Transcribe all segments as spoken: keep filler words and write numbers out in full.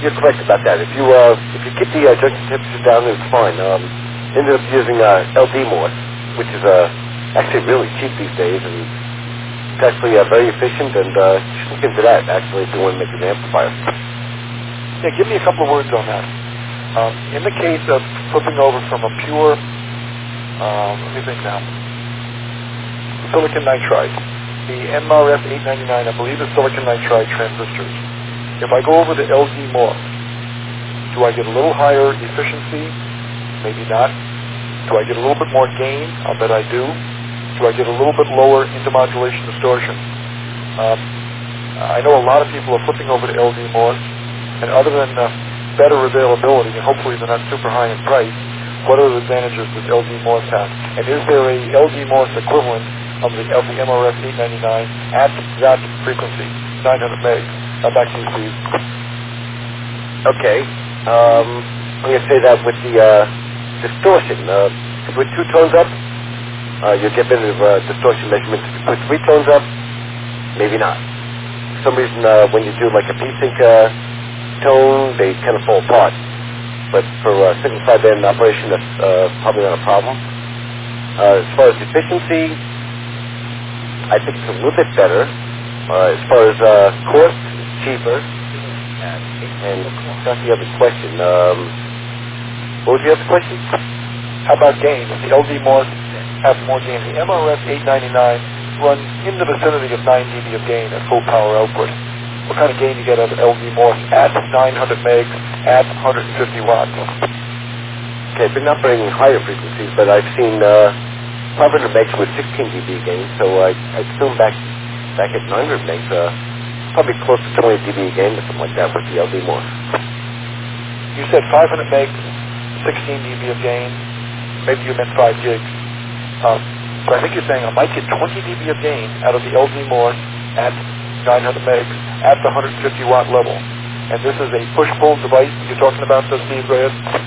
you're correct about that. If you uh, if you keep the uh, junction temperature down, it's fine. Um, ended up using uh, L D Morse, which is uh, actually really cheap these days, and it's actually uh, very efficient. And uh, you should look into that actually if you want to make an amplifier. Yeah, give me a couple of words on that. Um, in the case of flipping over from a pure, um, let me think now, silicon nitride, the M R F eight ninety-nine, I believe, is silicon nitride transistors. If I go over to L D Morse, do I get a little higher efficiency? Maybe not. Do I get a little bit more gain? I'll bet I do. Do I get a little bit lower intermodulation distortion? Um, I know a lot of people are flipping over to L D Morse, and other than uh, better availability, and hopefully they're not super high in price, what are the advantages that L D Morse has? And is there a L D Morse equivalent of the, of the M R F eight ninety-nine at that frequency, nine hundred megs? Uh, back to you, Steve. Okay. Um, I'm going to say that with the uh, distortion. Uh, if you put two tones up, uh, you'll get better uh, distortion measurements. If you put three tones up, maybe not. For some reason, uh, when you do like a P-Sync uh, tone, they kind of fall apart. But for uh, single sideband operation, that's uh, probably not a problem. Uh, as far as efficiency, I think it's a little bit better. Uh, as far as uh, cost, it's cheaper. And that's the other question. Um, what was the other question? How about gain? Does the L D Morse have more gain? The M R F eight ninety-nine runs in the vicinity of nine decibels of gain at full power output. What kind of gain you get out of L D Morse at nine hundred megs at one hundred fifty watts? Okay, I've been operating higher frequencies, but I've seen uh, five hundred megs with sixteen decibel gain, so I, I assume back back at nine hundred megs, uh, probably close to twenty decibel gain or something like that with the L D Morse. You said five hundred megs, sixteen decibel of gain. Maybe you meant five gigs. Um, so I think you're saying I might get twenty decibel of gain out of the L D Morse at nine hundred megs at the one hundred fifty watt level. And this is a push-pull device that you're talking about, does Steve Graham?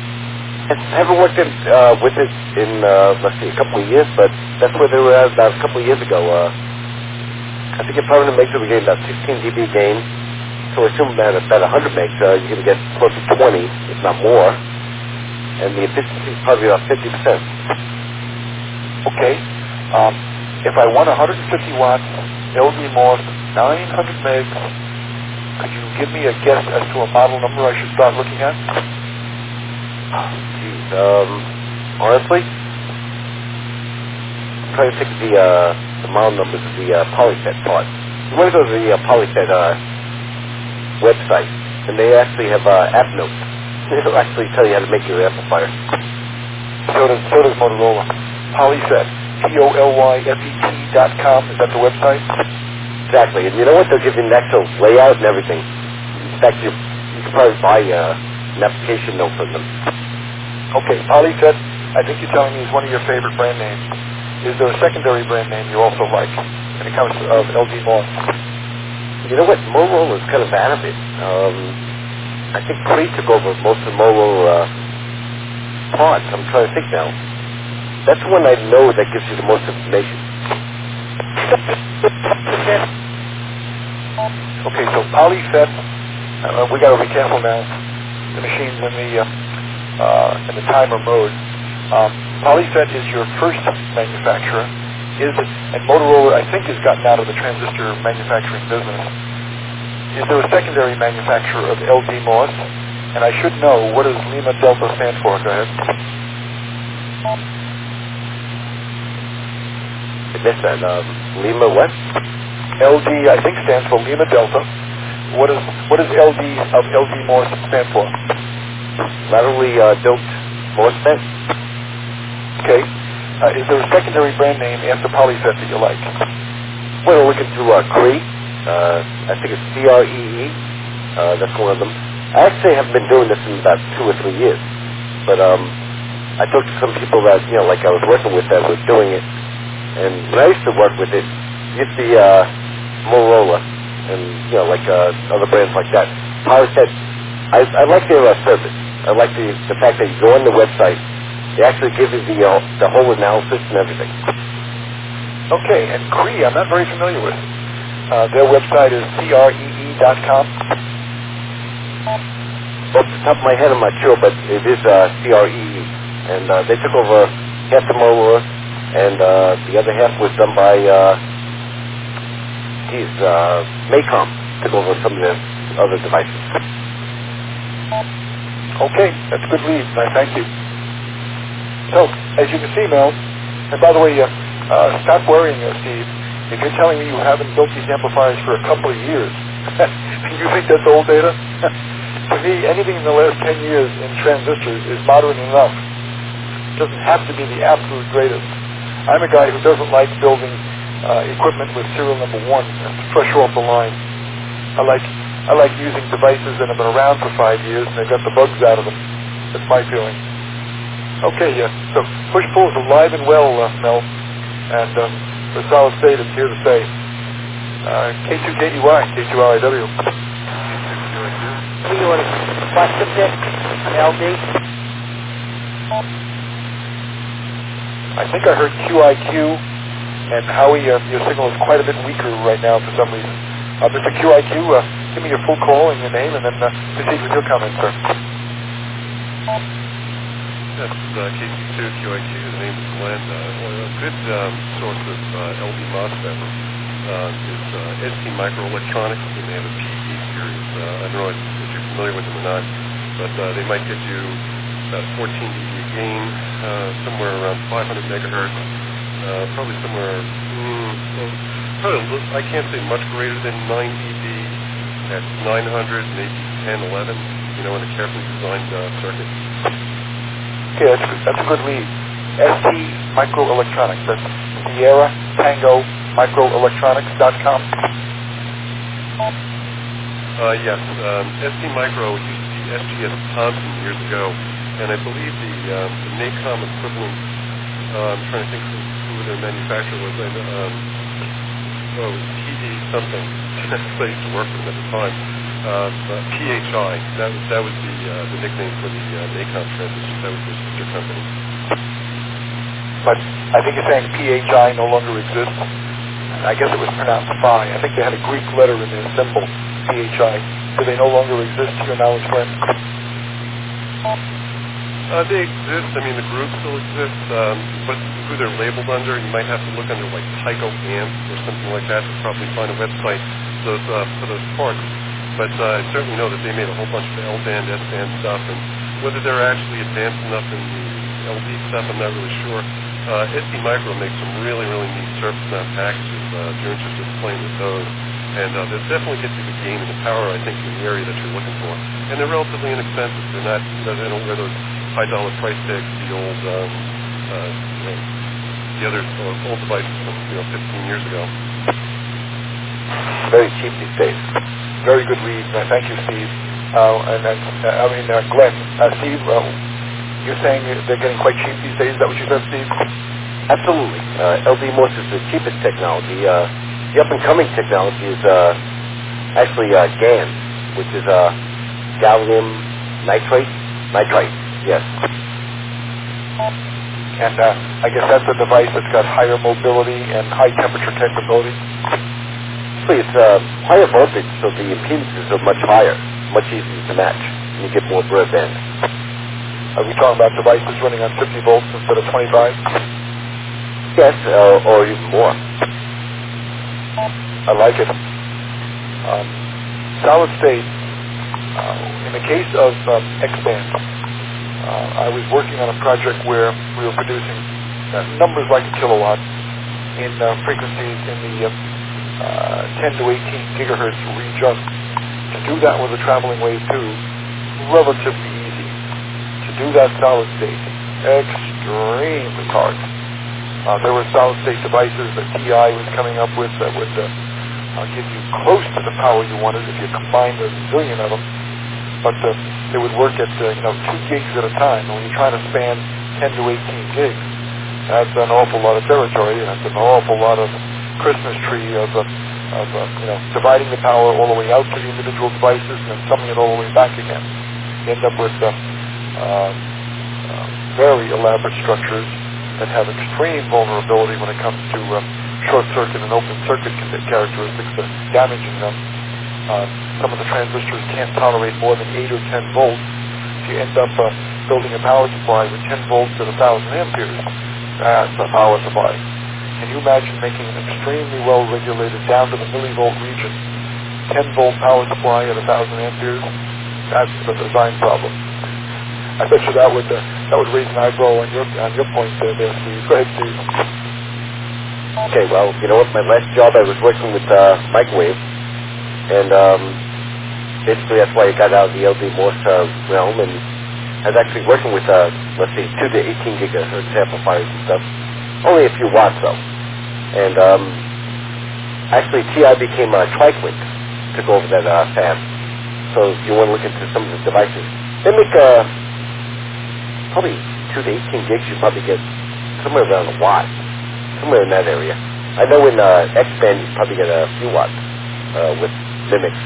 I haven't worked in, uh, with it in, uh, let's see, a couple of years, but that's where they were at about a couple of years ago. Uh, I think at five hundred megs we were getting about sixteen decibel gain. So I assume that at about one hundred megs uh, you're going to get close to twenty, if not more. And the efficiency is probably about fifty percent. Okay. Um, if I want one hundred fifty watts, L D Morse, nine hundred megs, could you give me a guess as to a model number I should start looking at? Geez, um, honestly, I'm trying to think of the, uh, the model numbers of the uh, Polyfet part. You want to go to the uh, Polyfet uh, website, and they actually have uh, app notes. It'll actually tell you how to make your amplifier. So does, so does Motorola. Polyfet, P O L Y F E T dot com, is that the website? Exactly, and you know what? They'll give you an actual layout and everything. In fact, you, you can probably buy uh, an application note from them. Okay, Polyfet, I think you're telling me is one of your favorite brand names. Is there a secondary brand name you also like when it comes to uh, L D Morse? You know what? Motorola is kind of out of it. Um, I think Cree took over most of the Motorola uh, parts. I'm trying to think now. That's the one I know that gives you the most information. Okay, so Polyfet, uh, we got to be careful now. The machine's in the uh, uh, in the timer mode. Um, Polyfet is your first manufacturer, is it? And Motorola, I think, has gotten out of the transistor manufacturing business. Is there a secondary manufacturer of L D Morse? And I should know, what does Lima Delta stand for? Go ahead. I missed that. Um, Lima what? L D, I think, stands for Lima Delta. What is what does L D of L D Morse stand for? Laterally uh, doped MOSFET. Okay. Uh, is there a secondary brand name after Polyfet that you like? Well, look into uh, Cree. Uh, I think it's C R E E. Uh, that's one of them. I actually haven't been doing this in about two or three years. But um, I talked to some people that, you know, like I was working with that was doing it. And when I used to work with it, it used to be uh, Motorola and, you know, like uh, other brands like that. Polyfet, I, I like their uh, service. I like the, the fact that you go on the website, they actually give you the, uh, the whole analysis and everything. Okay, and Cree, I'm not very familiar with. Uh, their website is C R E E dot com. off the top of my head, I'm not sure, but it is uh, C R E, and uh, they took over half the motor, and uh, the other half was done by, uh, geez, uh, Maycom took over some of the other devices. Okay, that's a good lead. I thank you. So, as you can see, Mel, and by the way, uh, uh, stop worrying, uh, Steve. If you're telling me you haven't built these amplifiers for a couple of years, you think that's old data? To me, anything in the last ten years in transistors is modern enough. It doesn't have to be the absolute greatest. I'm a guy who doesn't like building uh, equipment with serial number one, fresh off the line. I like I like using devices that have been around for five years and they've got the bugs out of them. That's my feeling. Okay, yeah. So push-pull is alive and well, uh, Mel, and um, the solid state is here to stay. Uh, K two K E Y, K two L I W. Do you want to question it on L D? I think I heard Q I Q, and Howie, uh, your signal is quite a bit weaker right now for some reason. Uh, Mister Q I Q, uh, give me your full call and your name, and then uh, proceed with your comments, sir. That's uh, K C two Q I Q. The name is Glenn. Uh, a good um, source of uh, L D MOSFET uh, is uh, S T Microelectronics. They have a P E series. Uh, I don't know if you're familiar with them or not, but uh, they might get you about fourteen dB gain, uh, somewhere around five hundred megahertz, uh, probably somewhere, mm, well, probably, I can't say much greater than nine dB at nine hundred, maybe ten, eleven, you know, in a carefully designed uh, circuit. Okay, that's, that's a good lead. S T Microelectronics. That's Sierra Tango Microelectronics dot com. Uh, yes, um, S T Micro used to be S G S Thompson years ago, and I believe the, um, the NACOM equivalent, uh, I'm trying to think who, who their manufacturer was, and, um, oh, it was T D something. I used to work with them at the time. Uh, uh, P H I, that was, that was the, uh, the nickname for the uh, NACOM transistors. That was their sister company. But I think you're saying P H I no longer exists. I guess it was pronounced phi. I think they had a Greek letter in their symbol, P H I. Do they no longer exist to your knowledge, Glenn? Uh, they exist. I mean, the group still exists. Um, but who they're labeled under, you might have to look under like Tyco Amp or something like that to probably find a website for those, uh, for those parts. But uh, I certainly know that they made a whole bunch of L-band, S-band stuff, and whether they're actually advanced enough in the L D stuff, I'm not really sure. Uh, S T Micro makes some really, really neat surface mount packages uh, if you're interested in playing with those. And uh, they'll definitely get you the gain and the power, I think, in the area that you're looking for. And they're relatively inexpensive. They're not, they don't wear those high-dollar price tags, the old, um, uh, you know, the other uh, old devices from, you know, fifteen years ago. Very cheap these days. Very good lead. Uh, thank you, Steve. Uh, and then, uh, I mean, uh, Glenn, uh, Steve, uh, you're saying they're getting quite cheap these days. Is that what you said, Steve? Absolutely. Uh, L D MOS is the cheapest technology. Uh, the up-and-coming technology is uh, actually uh, GaN, which is uh, gallium nitrate. Nitrite, yes. And uh, I guess that's a device that's got higher mobility and high temperature capability. It's uh, higher voltage, so the impedances are much higher, much easier to match, and you get more broadband. Are we talking about devices running on fifty volts instead of twenty-five? Yes, uh, or even more. I like it. Um, solid state. Uh, in the case of um, X-band, uh, I was working on a project where we were producing uh, numbers like a kilowatt in uh, frequencies in the uh, Uh, ten to eighteen gigahertz region. To do that with a traveling wave tube, relatively easy. To do that solid state, extremely hard. Uh, there were solid state devices that T I was coming up with that would uh, uh, give you close to the power you wanted if you combined a zillion of them, but uh, they would work at uh, you know two gigs at a time. And when you're trying to span ten to eighteen gigs, that's an awful lot of territory, and that's an awful lot of Christmas tree of, uh, of uh, you know, dividing the power all the way out to the individual devices and then summing it all the way back again. You end up with uh, uh, uh, very elaborate structures that have extreme vulnerability when it comes to uh, short circuit and open circuit characteristics, uh, damaging them. Uh, some of the transistors can't tolerate more than eight or ten volts. So you end up uh, building a power supply with ten volts at one thousand amperes. That's a power supply. Can you imagine making an extremely well-regulated, down to the millivolt region, ten volt power supply at one thousand amperes? That's the design problem. I bet you that would uh, that would raise an eyebrow on your on your point there, there, Steve. Go ahead, Steve. Okay, well, you know what? My last job, I was working with uh, microwave, and um, basically that's why I got out of the L D Morse uh, realm, and I was actually working with, uh, let's say, two to eighteen gigahertz amplifiers and stuff. Only a few watts, though. And um, actually, T I became a TriQuint, took over that uh, fab. So if you want to look into some of the devices, they make uh, probably two to eighteen gigs. You probably get somewhere around a watt, somewhere in that area. I know in uh, X-band you probably get a few watts uh, with Linux.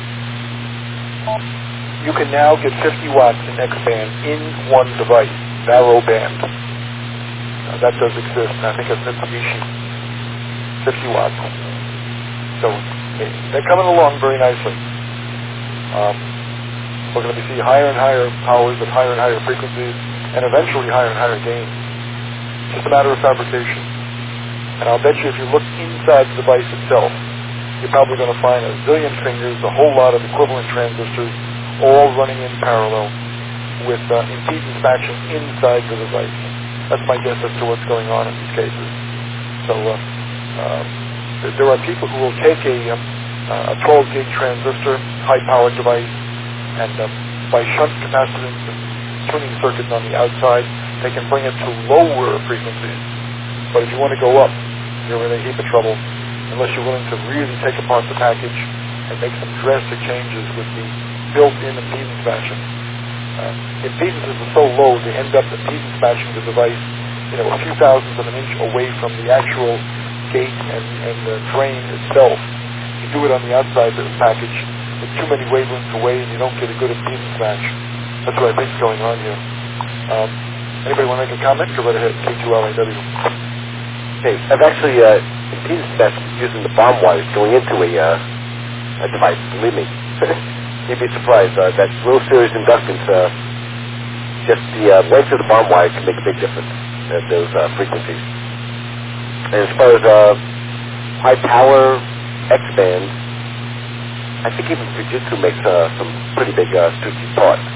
You can now get fifty watts in X-band in one device, narrow band. Uh, that does exist, and I think it's Mitsubishi, fifty watts. So they, they're coming along very nicely. Um, we're going to see higher and higher powers at higher and higher frequencies, and eventually higher and higher gain. It's just a matter of fabrication. And I'll bet you if you look inside the device itself, you're probably going to find a zillion fingers, a whole lot of equivalent transistors, all running in parallel with uh, impedance matching inside the device. That's my guess as to what's going on in these cases. So uh, uh, there are people who will take a, um, a twelve gig transistor, high-powered device, and uh, by shunt capacitance and tuning circuits on the outside, they can bring it to lower frequencies. But if you want to go up, you're in a heap of trouble unless you're willing to really take apart the package and make some drastic changes with the built-in impedance matching. Uh, impedances are so low, they end up impedance matching the device, you know, a few thousandths of an inch away from the actual gate and, and the drain itself. You do it on the outside of the package, with too many wavelengths away, and you don't get a good impedance match. That's what I think is going on here. Um, anybody want to make a comment? Go right ahead, K two L A W. Okay, I've actually uh, impedance matched using the bomb wires going into a, uh, a device, believe me. You'd be surprised. Uh, that low series inductance, uh, just the uh, length of the bomb wire can make a big difference at those uh, frequencies. And as far as uh, high power X-band, I think even Fujitsu makes uh, some pretty big uh, Stussy parts.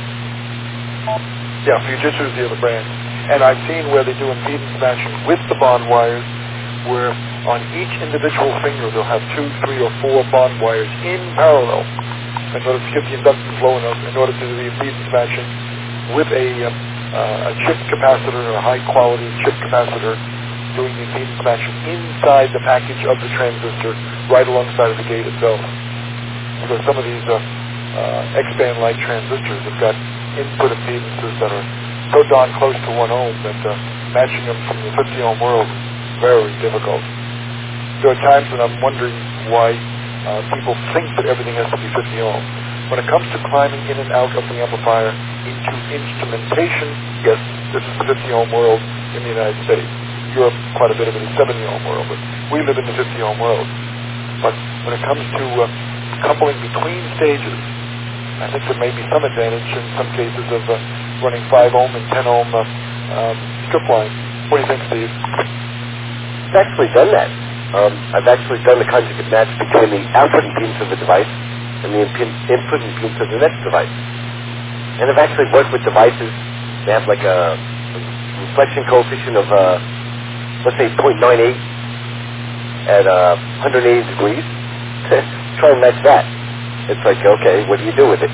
Yeah, Fujitsu is the other brand. And I've seen where they do impedance matching with the bond wires, where on each individual finger they'll have two, three, or four bond wires in parallel in order to get the inductance low enough, in order to do the impedance matching with a, uh, a chip capacitor, or a high-quality chip capacitor, doing the impedance matching inside the package of the transistor, right alongside of the gate itself. Because some of these uh, uh, X-band-like transistors have got input impedances that are so darn close to one ohm that uh, matching them from the fifty ohm world is very difficult. There are times when I'm wondering why uh, people think that everything has to be fifty ohm. When it comes to climbing in and out of the amplifier into instrumentation, yes, this is the fifty ohm world in the United States. Europe, quite a bit of it is seventy ohm world, but we live in the fifty ohm world. But when it comes to uh, coupling between stages, I think there may be some advantage in some cases of uh, running five ohm and ten ohm uh, um, strip line. What do you think, Steve? I've actually done that. Um, I've actually done the conjugate match between the output impedance of the device and the imp- input impedance of the next device. And I've actually worked with devices that have like a reflection coefficient of, uh, let's say, zero point nine eight at uh, one hundred eighty degrees. Try and match that. It's like, okay, what do you do with it?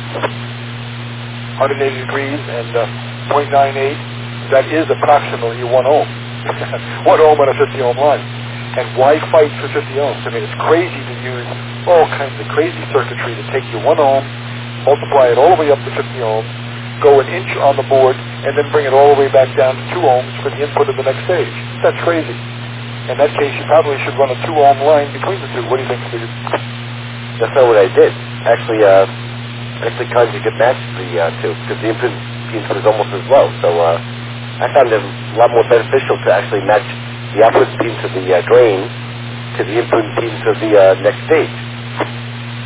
one hundred eighty degrees and uh, zero point nine eight, that is approximately one ohm. one ohm on a fifty ohm line. And why fight for fifty ohms? I mean, it's crazy to use all kinds of crazy circuitry to take your one ohm, multiply it all the way up to fifty ohms, go an inch on the board, and then bring it all the way back down to two ohms for the input of the next stage. That's crazy. In that case, you probably should run a two ohm line between the two. What do you think, Steve? That's not what I did. Actually, uh, actually conjugate matched the uh, two, because the input impedance was almost as low. So uh, I found it a lot more beneficial to actually match the output impedance of the uh, drain to the input impedance of the uh, next stage.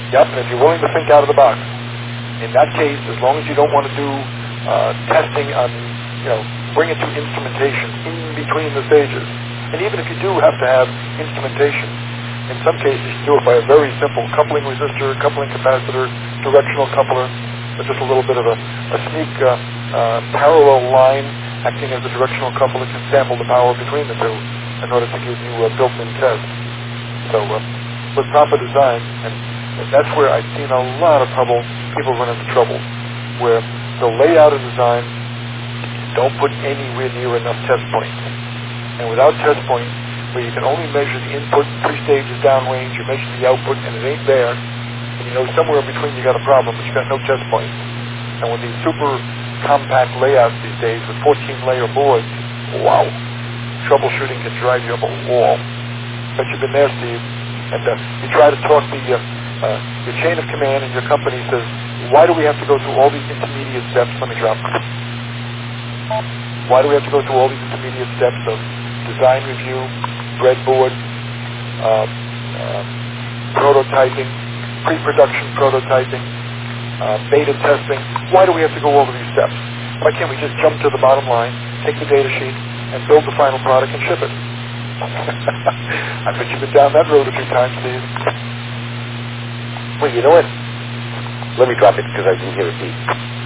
Yep, and if you're willing to think out of the box. In that case, as long as you don't want to do uh, testing on, you know, bring it to instrumentation in between the stages. And even if you do have to have instrumentation, in some cases you do it by a very simple coupling resistor, coupling capacitor, directional coupler, with just a little bit of a, a sneak uh, uh, parallel line acting as a directional coupler can sample the power between the two in order to give you a built-in test. So uh, with proper design, and that's where I've seen a lot of trouble, people run into trouble, where they'll lay out a design, don't put anywhere near enough test points. And without test points, where you can only measure the input three stages downrange, you measure the output and it ain't there, and you know somewhere in between you got a problem, but you got no test points. And with these super compact layouts these days with fourteen layer boards, wow, troubleshooting can drive you up a wall. But you've been there, Steve, and uh, you try to talk the uh, uh, your chain of command, and your company says, why do we have to go through all these intermediate steps? Let me drop. Why do we have to go through all these intermediate steps of design review, breadboard, uh, uh, prototyping, pre-production prototyping, uh, beta testing? Why do we have to go over these steps? Why can't we just jump to the bottom line, take the data sheet, and build the final product and ship it? I bet you've been down that road a few times, Steve. Well, you know what? Let me drop it because I didn't hear it beep.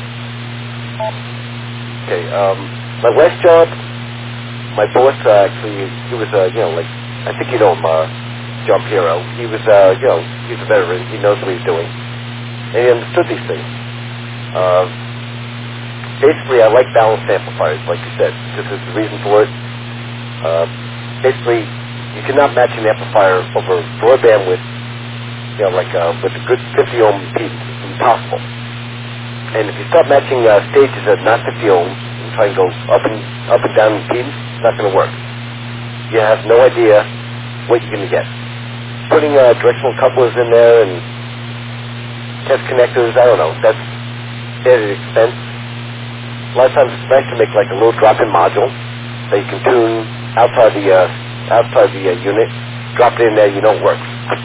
Okay, um, my last job, my boss uh, actually, he was, uh, you know, like, I think you know him, uh, John Piero. He was, uh, you know, he's a veteran. He knows what he's doing. And he understood these things. Uh, basically, I like balanced amplifiers, like you said, because there's a reason for it. Uh, basically, you cannot match an amplifier over broad bandwidth, you know, like uh, with a good fifty ohm impedance. It's impossible. And if you start matching uh, stages at not fifty ohms and try and go up and up and down impedance, it's not going to work. You have no idea what you're going to get. Putting uh, directional couplers in there and test connectors, I don't know, that's added expense. A lot of times it's nice to make like a little drop-in module that you can tune outside the uh, outside the uh, unit, drop it in there, you know it works.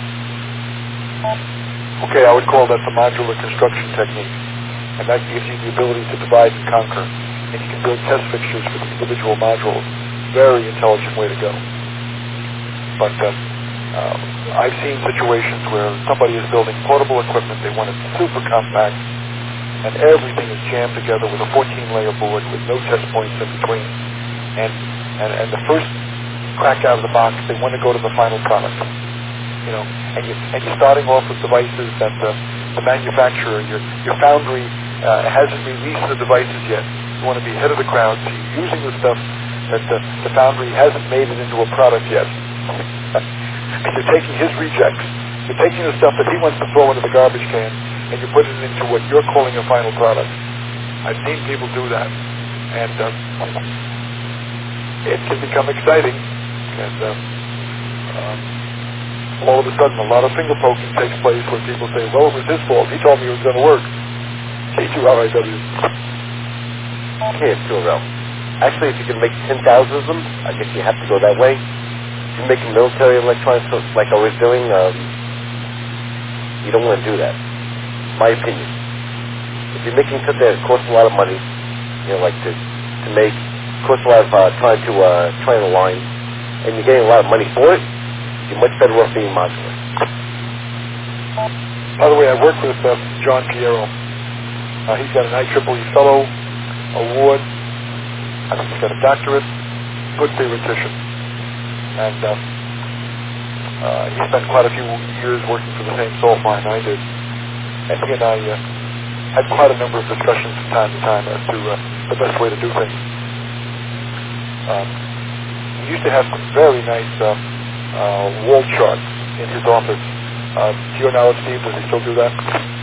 Okay, I would call that the modular construction technique, and that gives you the ability to divide and conquer, and you can build test fixtures for the individual modules. Very intelligent way to go. But uh, uh, I've seen situations where somebody is building portable equipment, they want it super compact, and everything is jammed together with a fourteen layer board with no test points in between. And, and, and the first crack out of the box, they want to go to the final product. You know, and, you, and you're starting off with devices that uh, the manufacturer, your, your foundry, uh, hasn't released the devices yet. You want to be ahead of the crowd, so you're using the stuff that the, the foundry hasn't made it into a product yet. And you're taking his rejects. You're taking the stuff that he wants to throw into the garbage can, and you're putting it into what you're calling a final product. I've seen people do that. And uh, it can become exciting. And uh, um, all of a sudden, a lot of finger poking takes place where people say, well, it was his fault. He told me it was going to work. K two R I W. Okay, it's too well. Actually, if you can make ten thousand of them, I guess you have to go that way. If you're making military electronics like I was doing, um, you don't want to do that. My opinion. If you're making something that costs a lot of money, you know, like to, to make, costs a lot of uh, time to uh, try and align, and you're getting a lot of money for it, you're much better off being modular. By the way, I work with uh, John Piero. Uh, he's got an I triple E Fellow Award. I think he's got a doctorate. Good theoretician. And uh, uh, he spent quite a few years working for the same salt mine I did. And he and I uh, had quite a number of discussions from time to time as to uh, the best way to do things. Um, he used to have some very nice uh, uh, wall charts in his office. Uh, to your knowledge, Steve, does he still do that?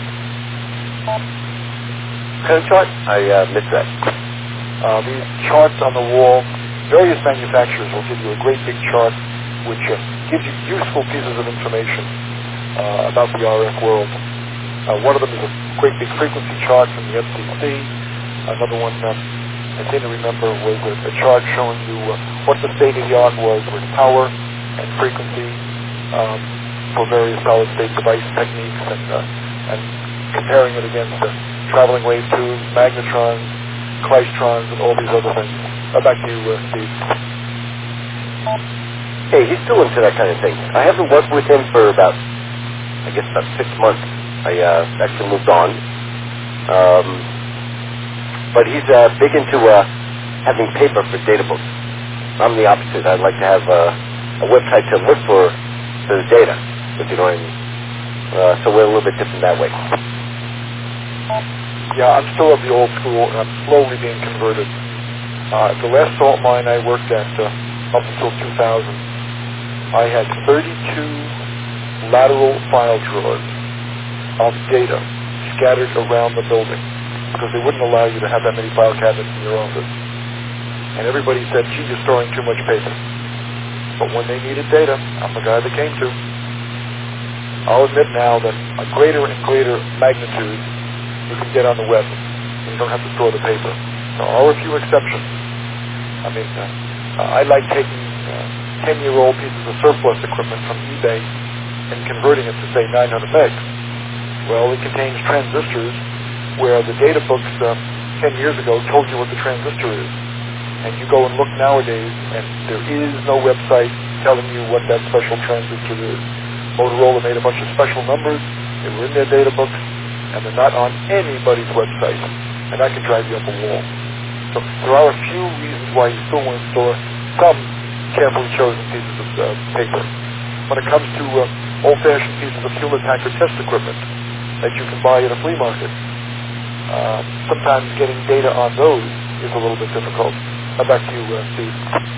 Kind of chart? I uh, missed that. Uh, these charts on the wall, various manufacturers will give you a great big chart which uh, gives you useful pieces of information uh, about the R F world. Uh, one of them is a great big frequency chart from the F C C. Another one, uh, I seem to remember, was a, a chart showing you uh, what the state of the art was with power and frequency. Um, for various solid-state device techniques and, uh, and comparing it against the traveling wave tubes, magnetrons, klystrons, and all these other things. Uh, back to you, uh, Steve. Hey, he's still into that kind of thing. I haven't worked with him for about, I guess, about six months. I uh, actually moved on. Um, but he's uh, big into uh, having paper for data books. I'm the opposite. I'd like to have uh, a website to look for, for the data, if you know what I mean. Uh, so we're a little bit different that way. Yeah, I'm still of the old school, and I'm slowly being converted. Uh, at the last salt mine I worked at, uh, up until two thousand, I had thirty-two lateral file drawers of data scattered around the building because they wouldn't allow you to have that many file cabinets in your office. And everybody said, gee, you're storing too much paper. But when they needed data, I'm the guy they came to. I'll admit now that a greater and greater magnitude you can get on the web. You don't have to store the paper. There are a few exceptions. I mean, uh, I like taking uh, ten-year-old pieces of surplus equipment from eBay and converting it to, say, nine hundred megs. Well, it contains transistors where the data books uh, ten years ago told you what the transistor is. And you go and look nowadays, and there is no website telling you what that special transistor is. Motorola made a bunch of special numbers. They were in their data books, and they're not on anybody's website. And that can drive you up a wall. So there are a few reasons why you still want to store some carefully chosen pieces of uh, paper. When it comes to uh, old-fashioned pieces of Hewlett-Packard test equipment that you can buy at a flea market, uh, sometimes getting data on those is a little bit difficult. Uh, back to you, uh, Steve.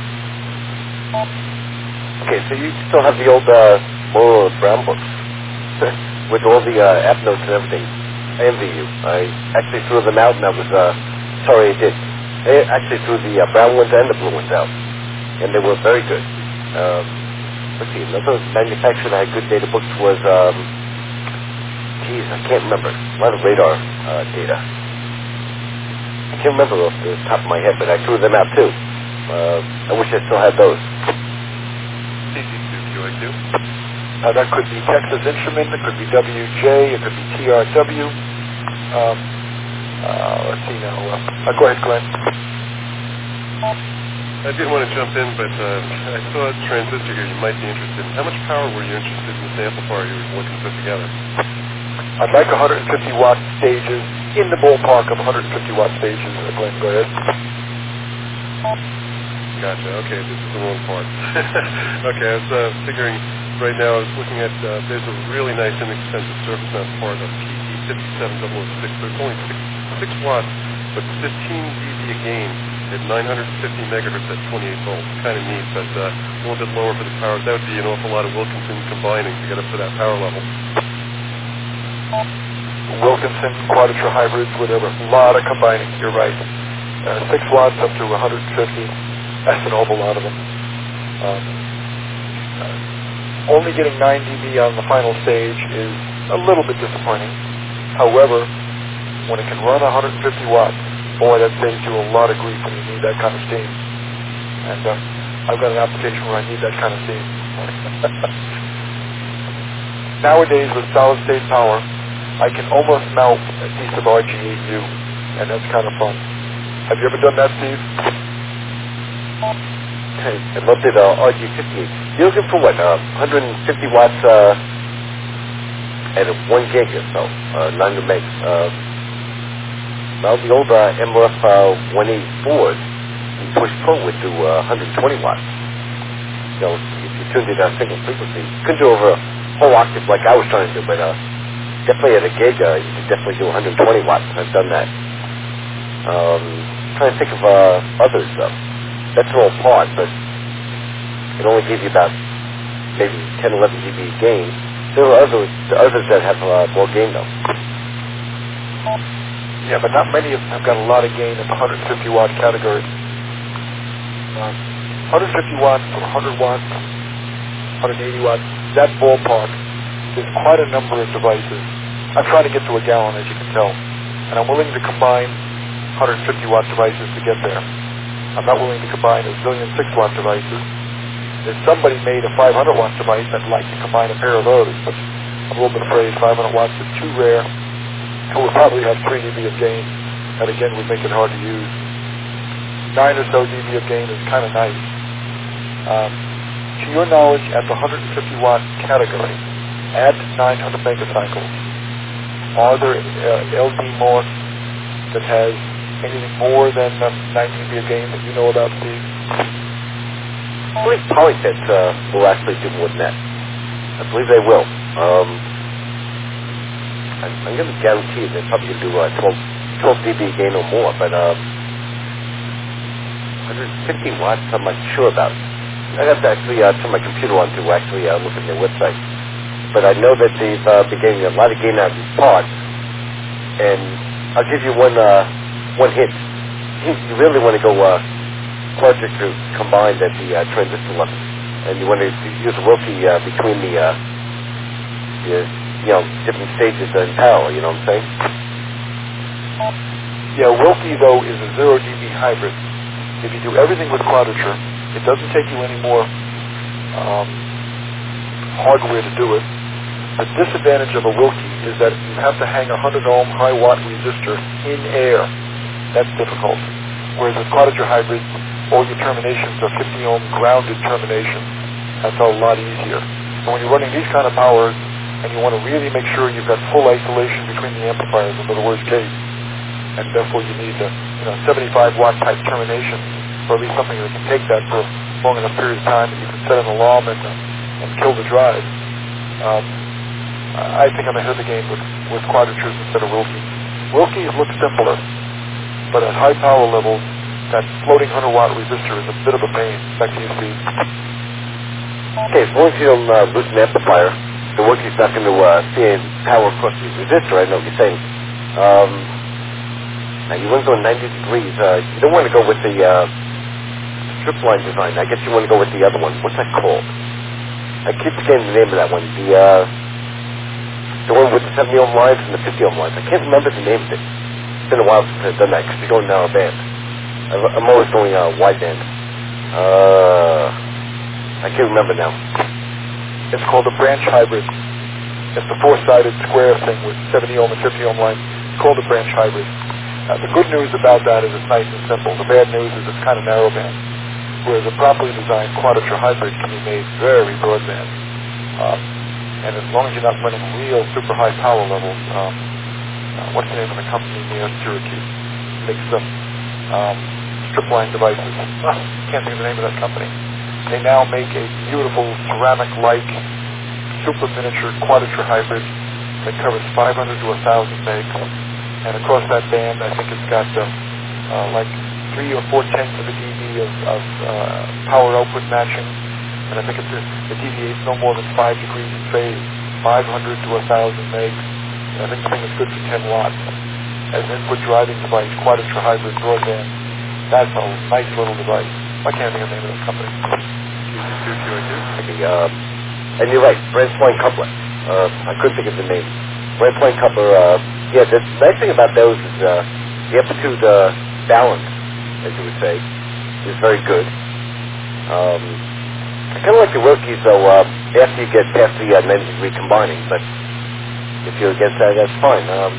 Okay, so you still have the old uh, Motorola Brown books with all the uh, app notes and everything. I envy you. I actually threw them out, and I was uh, sorry I did. I actually threw the uh, brown ones and the blue ones out, and they were very good. Um, let's see, another manufacturer that had good data books was, um, geez, I can't remember. A lot of radar uh, data. I can't remember off the top of my head, but I threw them out too. Uh, I wish I still had those. C C two Q I Q. Uh, that could be Texas Instrument, it could be W J, it could be T R W. Um, uh, let's see now. Uh, uh, go ahead, Glenn. I did want to jump in, but uh, I saw a transistor here you might be interested in. How much power were you interested in this amplifier you were looking to put together? I'd like one hundred fifty watt stages, in the ballpark of one hundred fifty watt stages. Uh, Glenn, go ahead. Gotcha. Okay, this is the wrong part. Okay, I was uh, figuring right now, I was looking at, uh, there's a really nice inexpensive surface mount part, a P E fifty-seven double oh six, but it's only six, six watts, but fifteen dB a gain at nine hundred fifty megahertz at twenty-eight volts. Kind of neat, but uh, a little bit lower for the power. That would be an awful lot of Wilkinson combining to get up to that power level. Wilkinson, Quadrature hybrids, whatever. A lot of combining, you're right. Uh, six watts up to one hundred fifty. That's an awful lot of them. Um, uh, only getting nine dB on the final stage is a little bit disappointing. However, when it can run one hundred fifty watts, boy, that saves you a lot of grief when you need that kind of steam. And uh, I've got an application where I need that kind of steam. Nowadays, with solid-state power, I can almost mount a piece of R G eight U, and that's kind of fun. Have you ever done that, Steve? I loved it, uh, R G fifty-eight. You're looking for what, uh, one hundred fifty watts uh, at one gig or so, uh, nine hundred megs. Uh, well, the old uh, M R F uh, one eighty-fours, you push forward to uh, one hundred twenty watts. You know, if you tuned it on single frequency, you couldn't do over a whole octave like I was trying to do, but uh, definitely at a gig, uh, you could definitely do one hundred twenty watts. I've done that. Um, trying to think of uh, others, though. That's all part, but it only gave you about maybe ten, eleven dB gain. There are others, others that have uh, more gain, though. Yeah, but not many of them have got a lot of gain in the one hundred fifty watt category. Um, one hundred fifty watts or one hundred watts, one hundred eighty watts, that ballpark, there's quite a number of devices. I'm trying to get to a gallon, as you can tell, and I'm willing to combine one hundred fifty watt devices to get there. I'm not willing to combine a zillion six watt devices. If somebody made a five hundred watt device, I'd like to combine a pair of those, but I'm a little bit afraid five hundred watts is too rare. It would probably have three dB of gain, and again would make it hard to use. nine or so dB of gain is kind of nice. Um, to your knowledge, at the one hundred fifty watt category, at nine hundred megacycles, are there uh, L D MOS that has anything more than um, nine dB of gain that you know about, Steve? I believe Polyfit uh, will actually do more than that. I believe they will. Um, I'm, I'm going to guarantee they're probably going to do uh, twelve, twelve dB gain or more, but uh, one hundred fifty watts I'm not sure about. I have to actually uh, turn my computer on to actually uh, look at their website. But I know that they've uh, been getting a lot of gain out of these pods, and I'll give you one uh, one hint. You really want to go uh, quadrant to combined at the uh, transistor level, and you want to use a Wilkie uh, between the, uh, the you know different stages in power. You know what I'm saying? Yeah, Wilkie though is a zero dB hybrid. If you do everything with quadrature, it doesn't take you any more um, hardware to do it. The disadvantage of a Wilkie is that you have to hang a one hundred ohm high watt resistor in air. That's difficult. Whereas with quadrature hybrids, all your terminations are fifty ohm grounded terminations. That's a lot easier. And when you're running these kind of powers, and you want to really make sure you've got full isolation between the amplifiers under the worst case, and therefore you need a you know, seventy-five watt type termination, or at least something that can take that for a long enough period of time that you can set an alarm and, uh, and kill the drive. Um, I think I'm ahead of the game with, with quadratures instead of Wilkies. Wilkies look simpler, but at high power levels, that floating one hundred watt resistor is a bit of a pain. Back to you, Steve. Okay, as long as you don't uh, lose an amplifier, the Wilkie's not going to uh, see any power across the resistor. I know what you're saying. Um, now, you want to go ninety degrees. Uh, you don't want to go with the uh, strip line design. I guess you want to go with the other one. What's that called? I keep forgetting the name of that one. The uh, the one with the seventy ohm lines and the fifty ohm lines. I can't remember the name of it. It's been a while since I've done that because you're going narrow band. I'm always going uh, wide band. Uh, I can't remember now. It's called a branch hybrid. It's the four-sided square thing with seventy ohm and fifty ohm lines. It's called a branch hybrid. Uh, the good news about that is it's nice and simple. The bad news is it's kind of narrow band. Whereas a properly designed quadrature hybrid can be made very broadband. Um, and as long as you're not running real super high power levels, um, uh, what's the name of the company near Syracuse? Makes them um, strip line devices. Oh, can't think of the name of that company. They now make a beautiful ceramic-like super miniature quadrature hybrid that covers five hundred to one thousand megs. And across that band, I think it's got uh, uh, like three or four tenths of a dB of, of uh, power output matching. And I think it's a, it deviates no more than five degrees in phase, five hundred to one thousand megs. And I think the thing is good for ten watts. As an input driving device, quadrature hybrid broadband, that's a nice little device. I can't think of the name of that company. Okay, um, and you're right, branch line coupler. Uh, I couldn't think of the name. Branch line coupler, uh, yeah, the nice thing about those is uh, the amplitude uh, balance, as you would say, is very good. Um, I kind of like the Wilkies, though, uh, after you get past the uh, ninety degree combining, but if you're against that, that's fine. Um,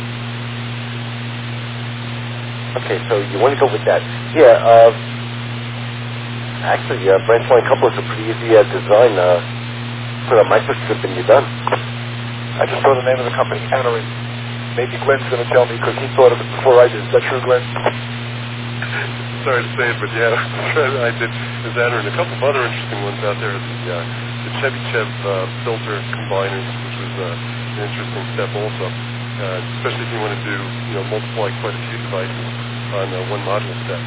okay, so you want to go with that. Yeah, uh, actually, uh, branch line couplers are pretty easy uh, design. Uh, put a microstrip and you're done. I just saw the name of the company, Anaren. Maybe Glenn's going to tell me because he thought of it before I did. Is that true, Glenn? Sorry to say it, but yeah, I did. There's Anaren. A couple of other interesting ones out there. The, uh, the Chebyshev uh, filter combiners, which was uh, an interesting step also, uh, especially if you want to do, you know, multiply quite a few devices on uh, one module step.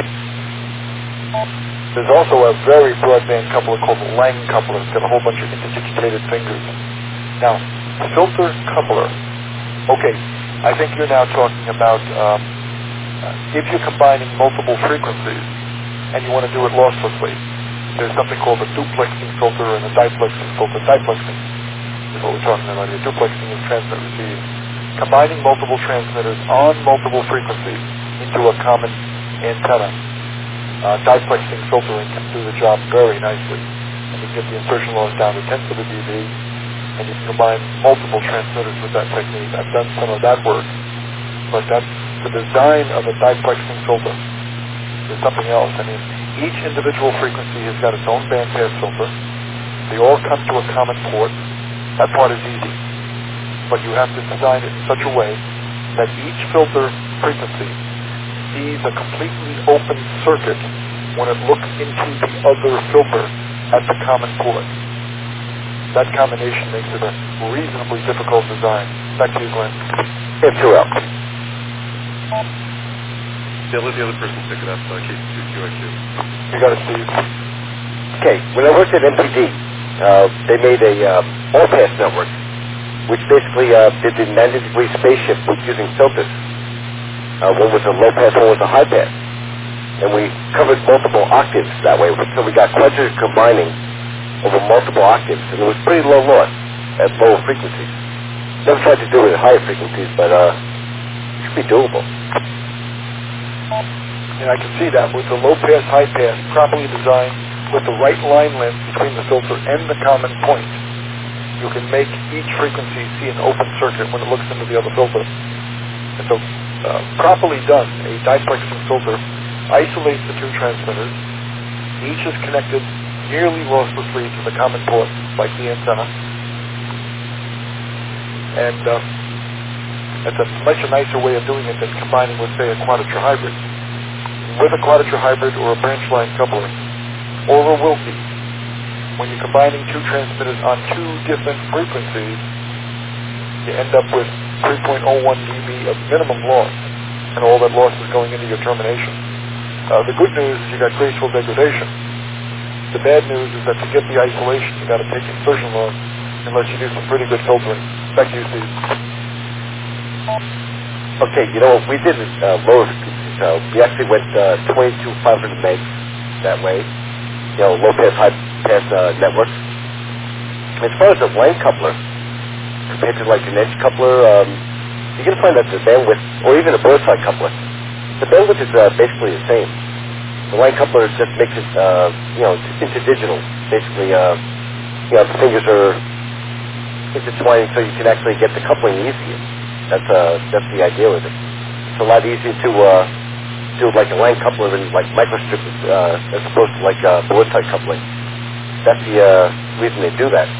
There's also a very broadband coupler called the Lang coupler. It's got a whole bunch of interdigitated fingers. Now, filter coupler. Okay, I think you're now talking about um, uh, if you're combining multiple frequencies and you want to do it losslessly, there's something called a duplexing filter and a diplexing filter. Diplexing is what we're talking about here. Duplexing is transmit receive. Combining multiple transmitters on multiple frequencies into a common antenna. Uh, diplexing filtering can do the job very nicely. and you get the insertion loss down to tenths of a dB, and you can combine multiple transmitters with that technique. I've done some of that work, but that's the design of a diplexing filter is something else. I mean, each individual frequency has got its own bandpass filter. They all come to a common port. That part is easy, but you have to design it in such a way that each filter frequency sees a completely open circuit when it looks into the other filter at the common port. That combination makes it a reasonably difficult design. Back to you, Glenn. F two L. Yeah, let the other person pick it up, uh, K two Q I Q. You got it, Steve. Okay, when I worked at M P D, uh, they made a uh, all-pass network, which basically uh, did the ninety degree spaceship with using filters. Uh, one was a low-pass, one was a high-pass. And we covered multiple octaves that way, so we got quadric combining over multiple octaves, and it was pretty low loss at lower frequencies. Never tried to do it at higher frequencies, but uh, it should be doable. And I can see that with the low-pass, high-pass properly designed with the right line length between the filter and the common point, you can make each frequency see an open circuit when it looks into the other filter. And so, uh, properly done, a diplexing filter isolates the two transmitters. Each is connected nearly losslessly to the common port, like the antenna. And uh, that's a much nicer way of doing it than combining with, say, a quadrature hybrid. With a quadrature hybrid or a branch line coupling, or a Wilkie, when you're combining two transmitters on two different frequencies, you end up with three point oh one dB of minimum loss, and all that loss is going into your termination. Uh, the good news is you got graceful degradation. The bad news is that to get the isolation, you got to take insertion loss unless you do some pretty good filtering. Back to you, Steve. Okay, you know, we did uh, lower frequencies. Uh, we actually went uh, twenty-two five hundred megs that way. You know, low pass, high pass uh, network. As far as a line coupler, compared to like an edge coupler, um, you're going to find that the bandwidth, or even a broadside coupler, the bandwidth is uh, basically the same. The line coupler just makes it, uh, you know, interdigital. Basically, uh, you know, the fingers are intertwining so you can actually get the coupling easier. That's uh, that's the idea with it. It's a lot easier to uh, do like a line coupler than like microstrip, uh, as opposed to like uh, broadside coupling. That's the uh, reason they do that.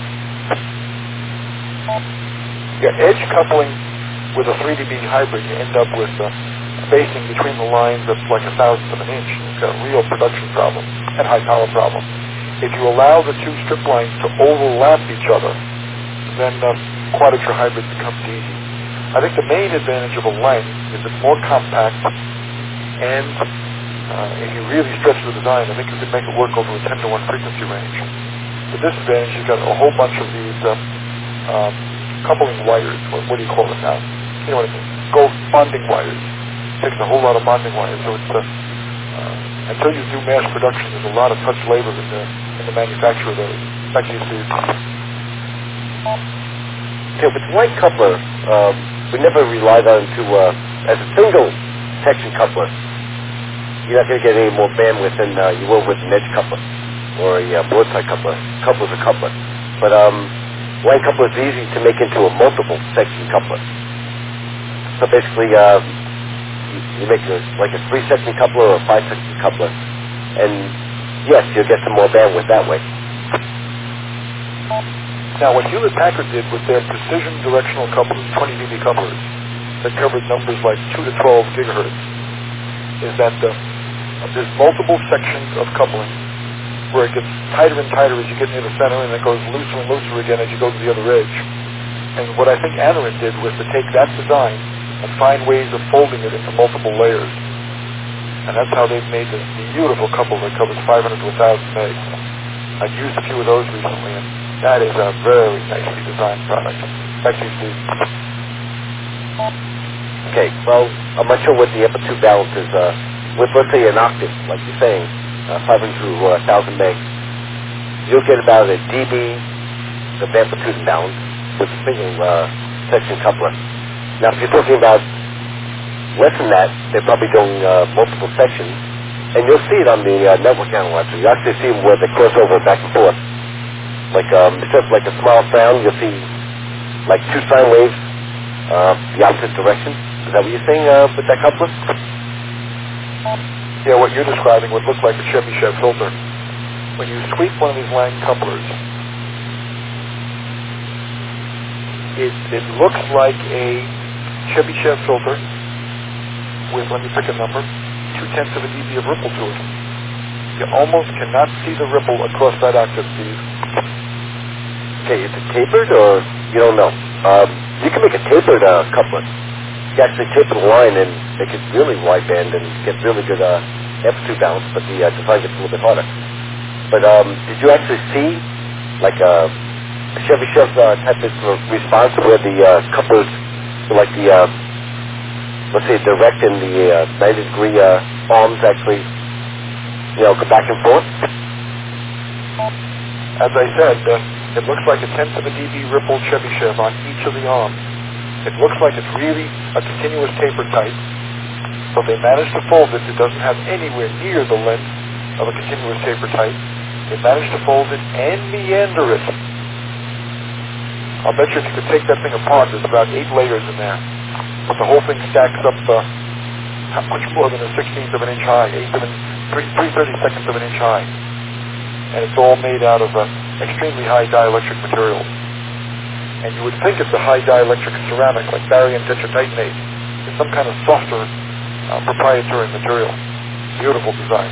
Yeah, edge coupling with a three dB hybrid, you end up with uh, spacing between the lines that's like a thousandth of an inch. It's got a real production problem and high power problem. If you allow the two strip lines to overlap each other, then uh, quadrature hybrid becomes easy. I think the main advantage of a length is it's more compact, and uh, if you really stretch the design, I think you could make it work over a ten to one frequency range. The disadvantage, you've got a whole bunch of these uh, um, coupling wires. What, what do you call them now? You know what I mean? Gold bonding wires. It takes a whole lot of bonding wires, so it's uh, uh, until you do mass production, there's a lot of touch labor in the in the manufacture of those. Back to you, Steve. Okay, with line coupler, um, we never relied on to uh, as a single section coupler. You're not going to get any more bandwidth than uh, you will with an edge coupler or a uh, broadside coupler. Coupler's a coupler, but um, line coupler is easy to make into a multiple section coupler. So basically, uh, you, you make a, like a three section coupler or a five section coupler, and yes, you'll get some more bandwidth that way. Now, what Hewlett-Packard did with their precision directional couplers, twenty dB couplers, that covered numbers like two to twelve gigahertz, is that uh, there's multiple sections of coupling where it gets tighter and tighter as you get near the center, and it goes looser and looser again as you go to the other edge. And what I think Anaren did was to take that design and find ways of folding it into multiple layers. And that's how they've made this beautiful couple that covers five hundred to one thousand megs. I've used a few of those recently, and that is a very nicely designed product. Back to you, Steve. Okay, well, I'm not sure what the amplitude balance is. Uh, with, let's say, an octave, like you're saying, uh, five hundred to one thousand megs, you'll get about a dB of amplitude balance with a single uh, section coupler. Now, if you're talking about less than that, they're probably doing uh, multiple sections, and you'll see it on the uh, network analyzer. You actually see where they cross over back and forth. like um, instead of like a smile frown, you'll see like two sine waves uh, the opposite direction. Is that what you're saying uh, with that coupler? Yeah, what you're describing would look like a Chevy Chev filter. When you sweep one of these Lang couplers, it, it looks like a Chevy Chev filter with, let me pick a number, two-tenths of a dB of ripple to it. You almost cannot see the ripple across that octave, Steve. Okay, is it tapered or you don't know? Um, you can make a tapered uh, coupler. You actually taper the line and make it really wideband and get really good uh, amplitude balance, but the uh, design gets a little bit harder. But um, did you actually see like a, a Chevy Chev uh, type of response where the uh, couplers, like the, uh, let's say, direct and the uh, ninety degree uh, arms actually, you know, go back and forth? As I said, uh, it looks like a tenth of a dB ripple Chevy Chev on each of the arms. It looks like it's really a continuous taper type, but they managed to fold it. It doesn't have anywhere near the length of a continuous taper type. They managed to fold it and meander it. I'll bet you if you could take that thing apart, there's about eight layers in there. But the whole thing stacks up uh, not much more than a sixteenth of an inch high, eighth of an, three, three thirty-seconds of an inch high. And it's all made out of uh, extremely high dielectric materials. And you would think it's a high dielectric ceramic like barium tetratitanate. It's some kind of softer uh, proprietary material. Beautiful design.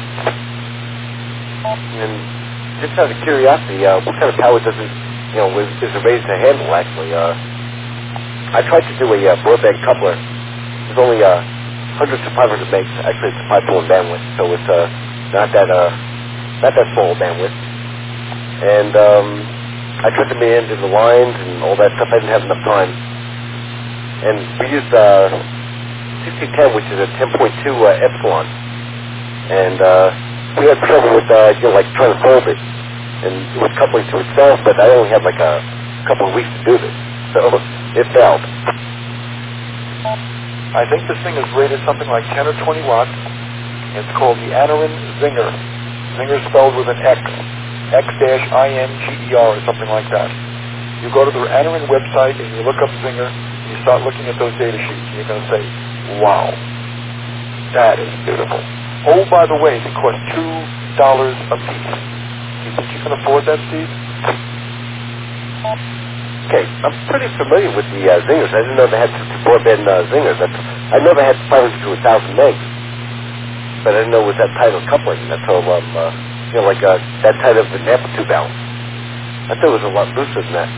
And just out of curiosity, uh, what kind of power does it, you know, is, is it rated to handle actually? Uh, I tried to do a uh, broadband coupler. It's only uh, one hundred to five hundred megs. Actually, it's a five to one bandwidth, so it's uh, not that uh, not that small bandwidth. And um, I tried to meander the lines and all that stuff. I didn't have enough time. And we used uh, sixty ten, which is a ten point two uh, epsilon. And uh, we had trouble with, uh, you know, like trying to fold it. And it was coupling to itself, but I only had like a couple of weeks to do this. So it failed. I think this thing is rated something like ten or twenty watts. It's called the Anaren Zinger. Zinger spelled with an X. X I N G E R or something like that. You go to the Anaren website and you look up Zinger and you start looking at those data sheets and you're going to say, wow, that is beautiful. Oh, by the way, they cost two dollars a piece. Do you think you can afford that, Steve? Okay, I'm pretty familiar with the uh, Zingers. I didn't know they had sixty-four band uh, Zingers. That's, I know they had five hundred to one thousand megs, but I didn't know it was that tight of coupling. That's all, um, uh, you know, like uh, that tight of an amplitude balance. I thought it was a lot looser than that.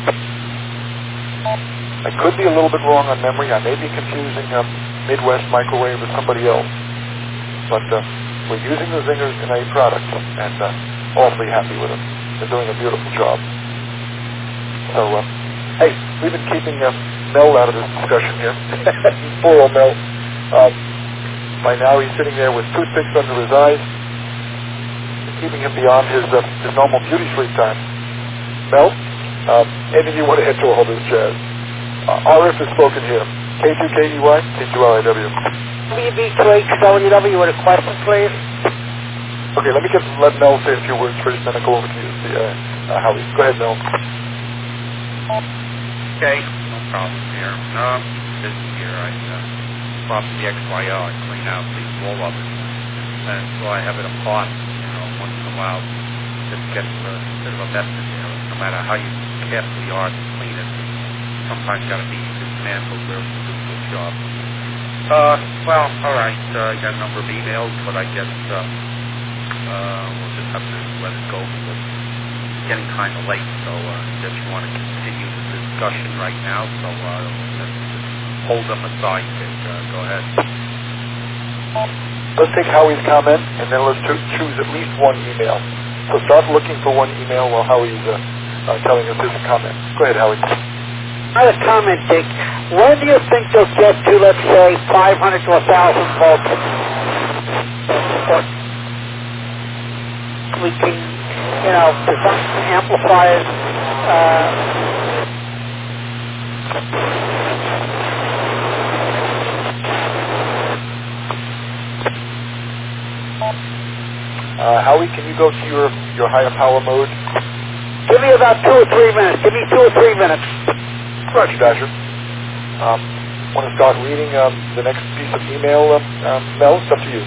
I could be a little bit wrong on memory. I may be confusing um, Midwest Microwave with somebody else. But uh, we're using the Zingers in a product and uh, awfully happy with them. They're doing a beautiful job. So, uh, hey, we've been keeping uh, Mel out of this discussion here. Poor old Mel. Um, by now he's sitting there with toothpicks under his eyes, keeping him beyond his, uh, his normal beauty sleep time. Mel, um, anything you want to add to all this jazz? Uh, R F is spoken here. K two K E Y, K two L I W. W B two H W W with a question, please. Okay, let me get, let Mel say a few words first, then I'll go over to you, uh, uh, Howie. Go ahead, Mel. Okay, no problem here. Um, this year I uh, swap the X Y L, I clean out the wall of it, and so I have it apart, you know, once in a while. Just gets a bit of a mess in there. No matter how you carefully are to clean it, sometimes got to be dismantled where it's a good job. Uh, well, all right, uh, I got a number of emails, but I guess uh, uh, we'll just have to let it go because it's getting kind of late, so uh, I guess you want to continue the discussion right now, so uh, let's just hold them aside. Uh, go ahead. Let's take Howie's comment, and then let's cho- choose at least one email. So start looking for one email while Howie's uh, uh, telling us his comment. Go ahead, Howie. I had a comment, Dick. When do you think they'll get to, let's say, five hundred to one thousand volts? We can, you know, design amplifiers. Uh, Uh, Howie, can you go to your, your higher power mode? Give me about two or three minutes. Give me two or three minutes. Roger, Dasher. Um, want to start reading um, the next piece of email, um, um, Mel? It's up to you.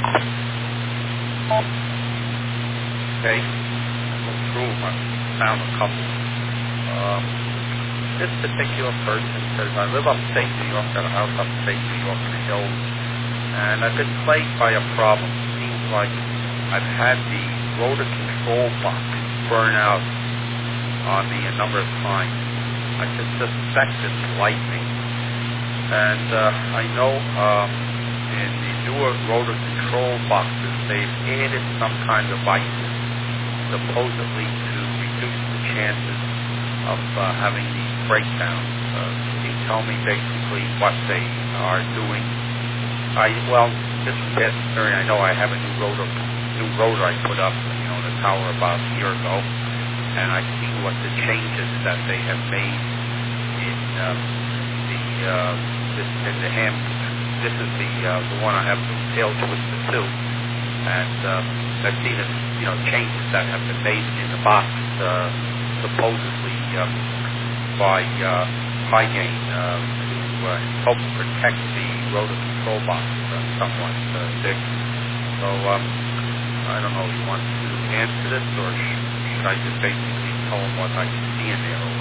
Okay. Through, I found a couple. Um, this particular person says, I live upstate New York, got a house upstate New York in the hills, and I've been plagued by a problem. It seems like I've had the rotor control box burn out on me a number of times. I just suspect it's lightning. And uh, I know um, in the newer rotor control boxes, they've added some kind of devices supposedly to reduce the chances of uh, having these breakdowns. Uh, can you tell me basically what they are doing? I well, this is necessary. I know I have a new rotor, new rotor I put up, you know, in the tower about a year ago, and I see what the changes that they have made in um, the uh, this in the ham. This is the uh, the one I have the tail twister too, and uh, I've seen it, you know, changes that have been made in the box, uh, supposedly um, by uh, Hy-Gain uh, to uh, help protect the rotor control box uh, somewhat, uh, Dick. So um, I don't know if you want to answer this, or sh- should I just basically tell them what I can see in there? Over.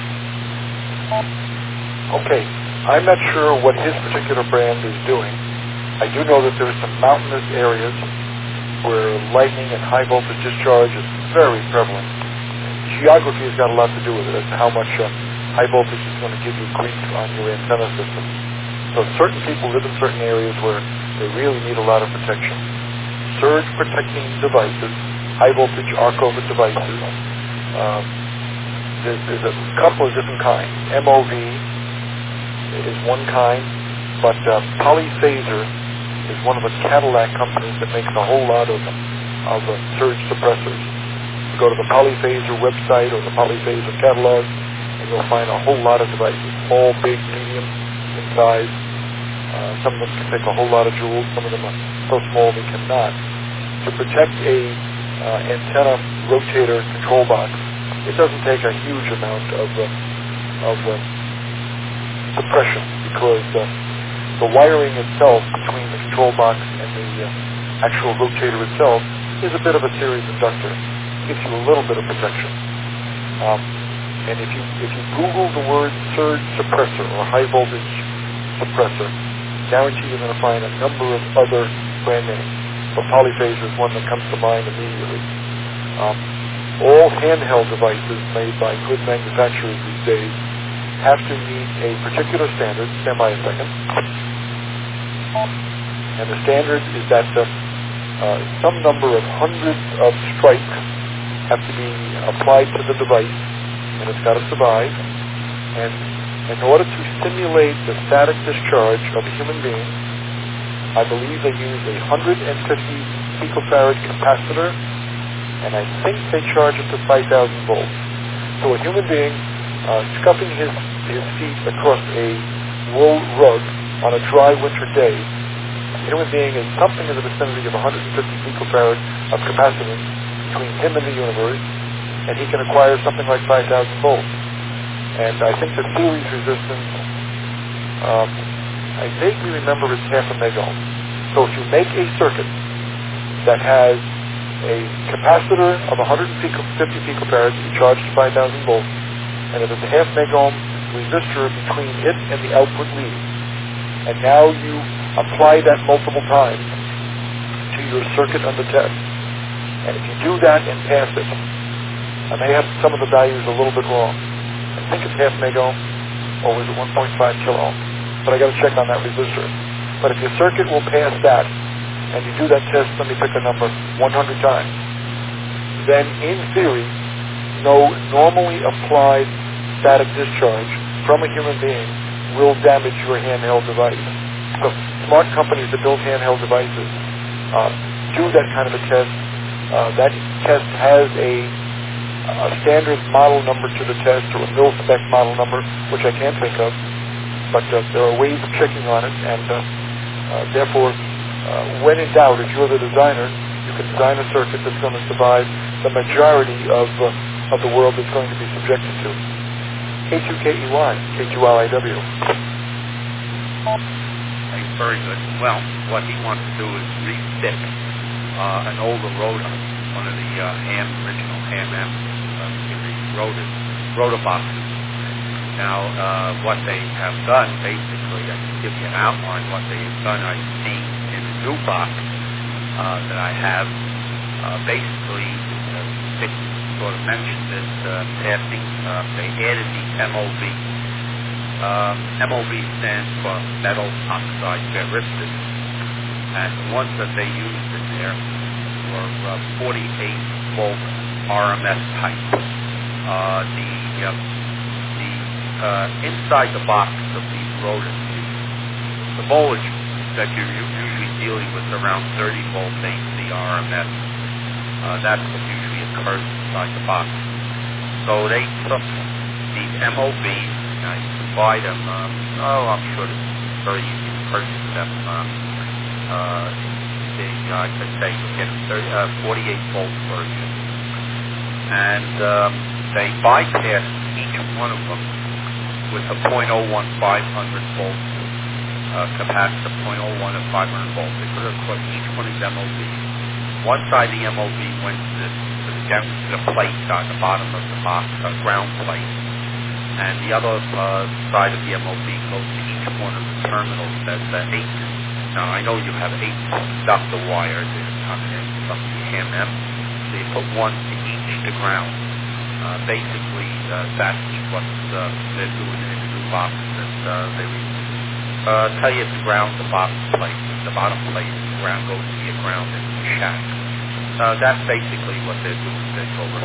Okay. I'm not sure what his particular brand is doing. I do know that there are some mountainous areas where lightning and high voltage discharge is very prevalent. Geography has got a lot to do with it as to how much uh, high voltage is going to give you grief on your antenna system. So certain people live in certain areas where they really need a lot of protection. Surge protecting devices, high voltage arc over devices, um, there's, there's a couple of different kinds. M O V is one kind, but uh, Polyphaser is one of the Cadillac companies that makes a whole lot of, of uh, surge suppressors. You go to the Polyphaser website or the Polyphaser catalog, and you'll find a whole lot of devices, small, big, medium in size. Uh, some of them can take a whole lot of joules. Some of them are so small they cannot. To protect a uh, antenna rotator control box, it doesn't take a huge amount of uh, of uh, suppression, because uh, the wiring itself between the control box and the uh, actual rotator itself is a bit of a series inductor. It gives you a little bit of protection. Um, and if you if you Google the word surge suppressor or high voltage suppressor, guarantee you're going to find a number of other brand names. But Polyphaser is one that comes to mind immediately. Um, all handheld devices made by good manufacturers these days have to meet a particular standard. Stand by a second. And the standard is that uh, uh, some number of hundreds of strikes have to be applied to the device, and it's got to survive. And in order to simulate the static discharge of a human being, I believe they use a one hundred fifty picofarad capacitor, and I think they charge it to five thousand volts. So a human being uh, scuffing his, his feet across a wool rug on a dry winter day, a human being is something in the vicinity of one hundred fifty picofarad of capacitance between him and the universe, and he can acquire something like five thousand volts. And I think the series resistance, um, I vaguely remember it's half a megohm. So if you make a circuit that has a capacitor of one hundred fifty picofarads to be charged to five thousand volts, and if it's a half megohm resistor between it and the output lead, and now you apply that multiple times to your circuit under test, and if you do that and pass it, I may have some of the values a little bit wrong. I think it's half megohm, or was it one point five kilo ohm? But I got to check on that resistor. But if your circuit will pass that, and you do that test, let me pick a number, one hundred times, then in theory, no normally applied static discharge from a human being will damage your handheld device. So smart companies that build handheld devices uh, do that kind of a test. Uh, that test has a, a standard model number to the test, or a mil-spec model number, which I can't think of. But uh, there are ways of checking on it, and uh, uh, therefore, uh, when in doubt, if you're the designer, you can design a circuit that's going to survive the majority of uh, of the world it's going to be subjected to. K two K E Y, K two L I W. Very good. Well, what he wants to do is refit uh, an older rotor, one of the uh, ham, original Ham M uh, series rotors, rotor boxes. Now, uh, what they have done, basically, I can give you an outline. What they have done, I see in the new box uh, that I have, uh, basically, uh, Dick sort of mentioned this uh, passing. Uh, they added the M O V. Uh, M O V stands for metal oxide ferritic, and the ones that they used in there were uh, forty-eight volt R M S type. Uh, the uh, the uh, inside the box of these rotors, the voltage that you're usually dealing with around thirty volt A C R M S. Uh, that's what usually occurs inside the box. So they took these M O Vs. I buy them. Um, oh, I'm sure it's very easy to purchase them. Um, uh, they, uh, I could say you get a thirty, uh, forty-eight volt version, and um, they bypass each one of them with a point oh one five hundred volt uh, capacitor, point oh one and five hundred volts. They put it across each one of these M O Vs. One side of the M O V went to the, to the, to the plate on the bottom of the box, a ground plate. And the other uh, side of the M O V goes to each one of the terminals. That's uh, eight. Now, I know you have eight conductor wires in coming in from the Ham M. They put one to each to ground. Uh, basically, uh, that's what uh, they're doing in the new box. And, uh, they uh, tell you to ground the bottom plate. The bottom plate is the ground, goes to your ground in the shack. Uh, that's basically what they're doing. They're over.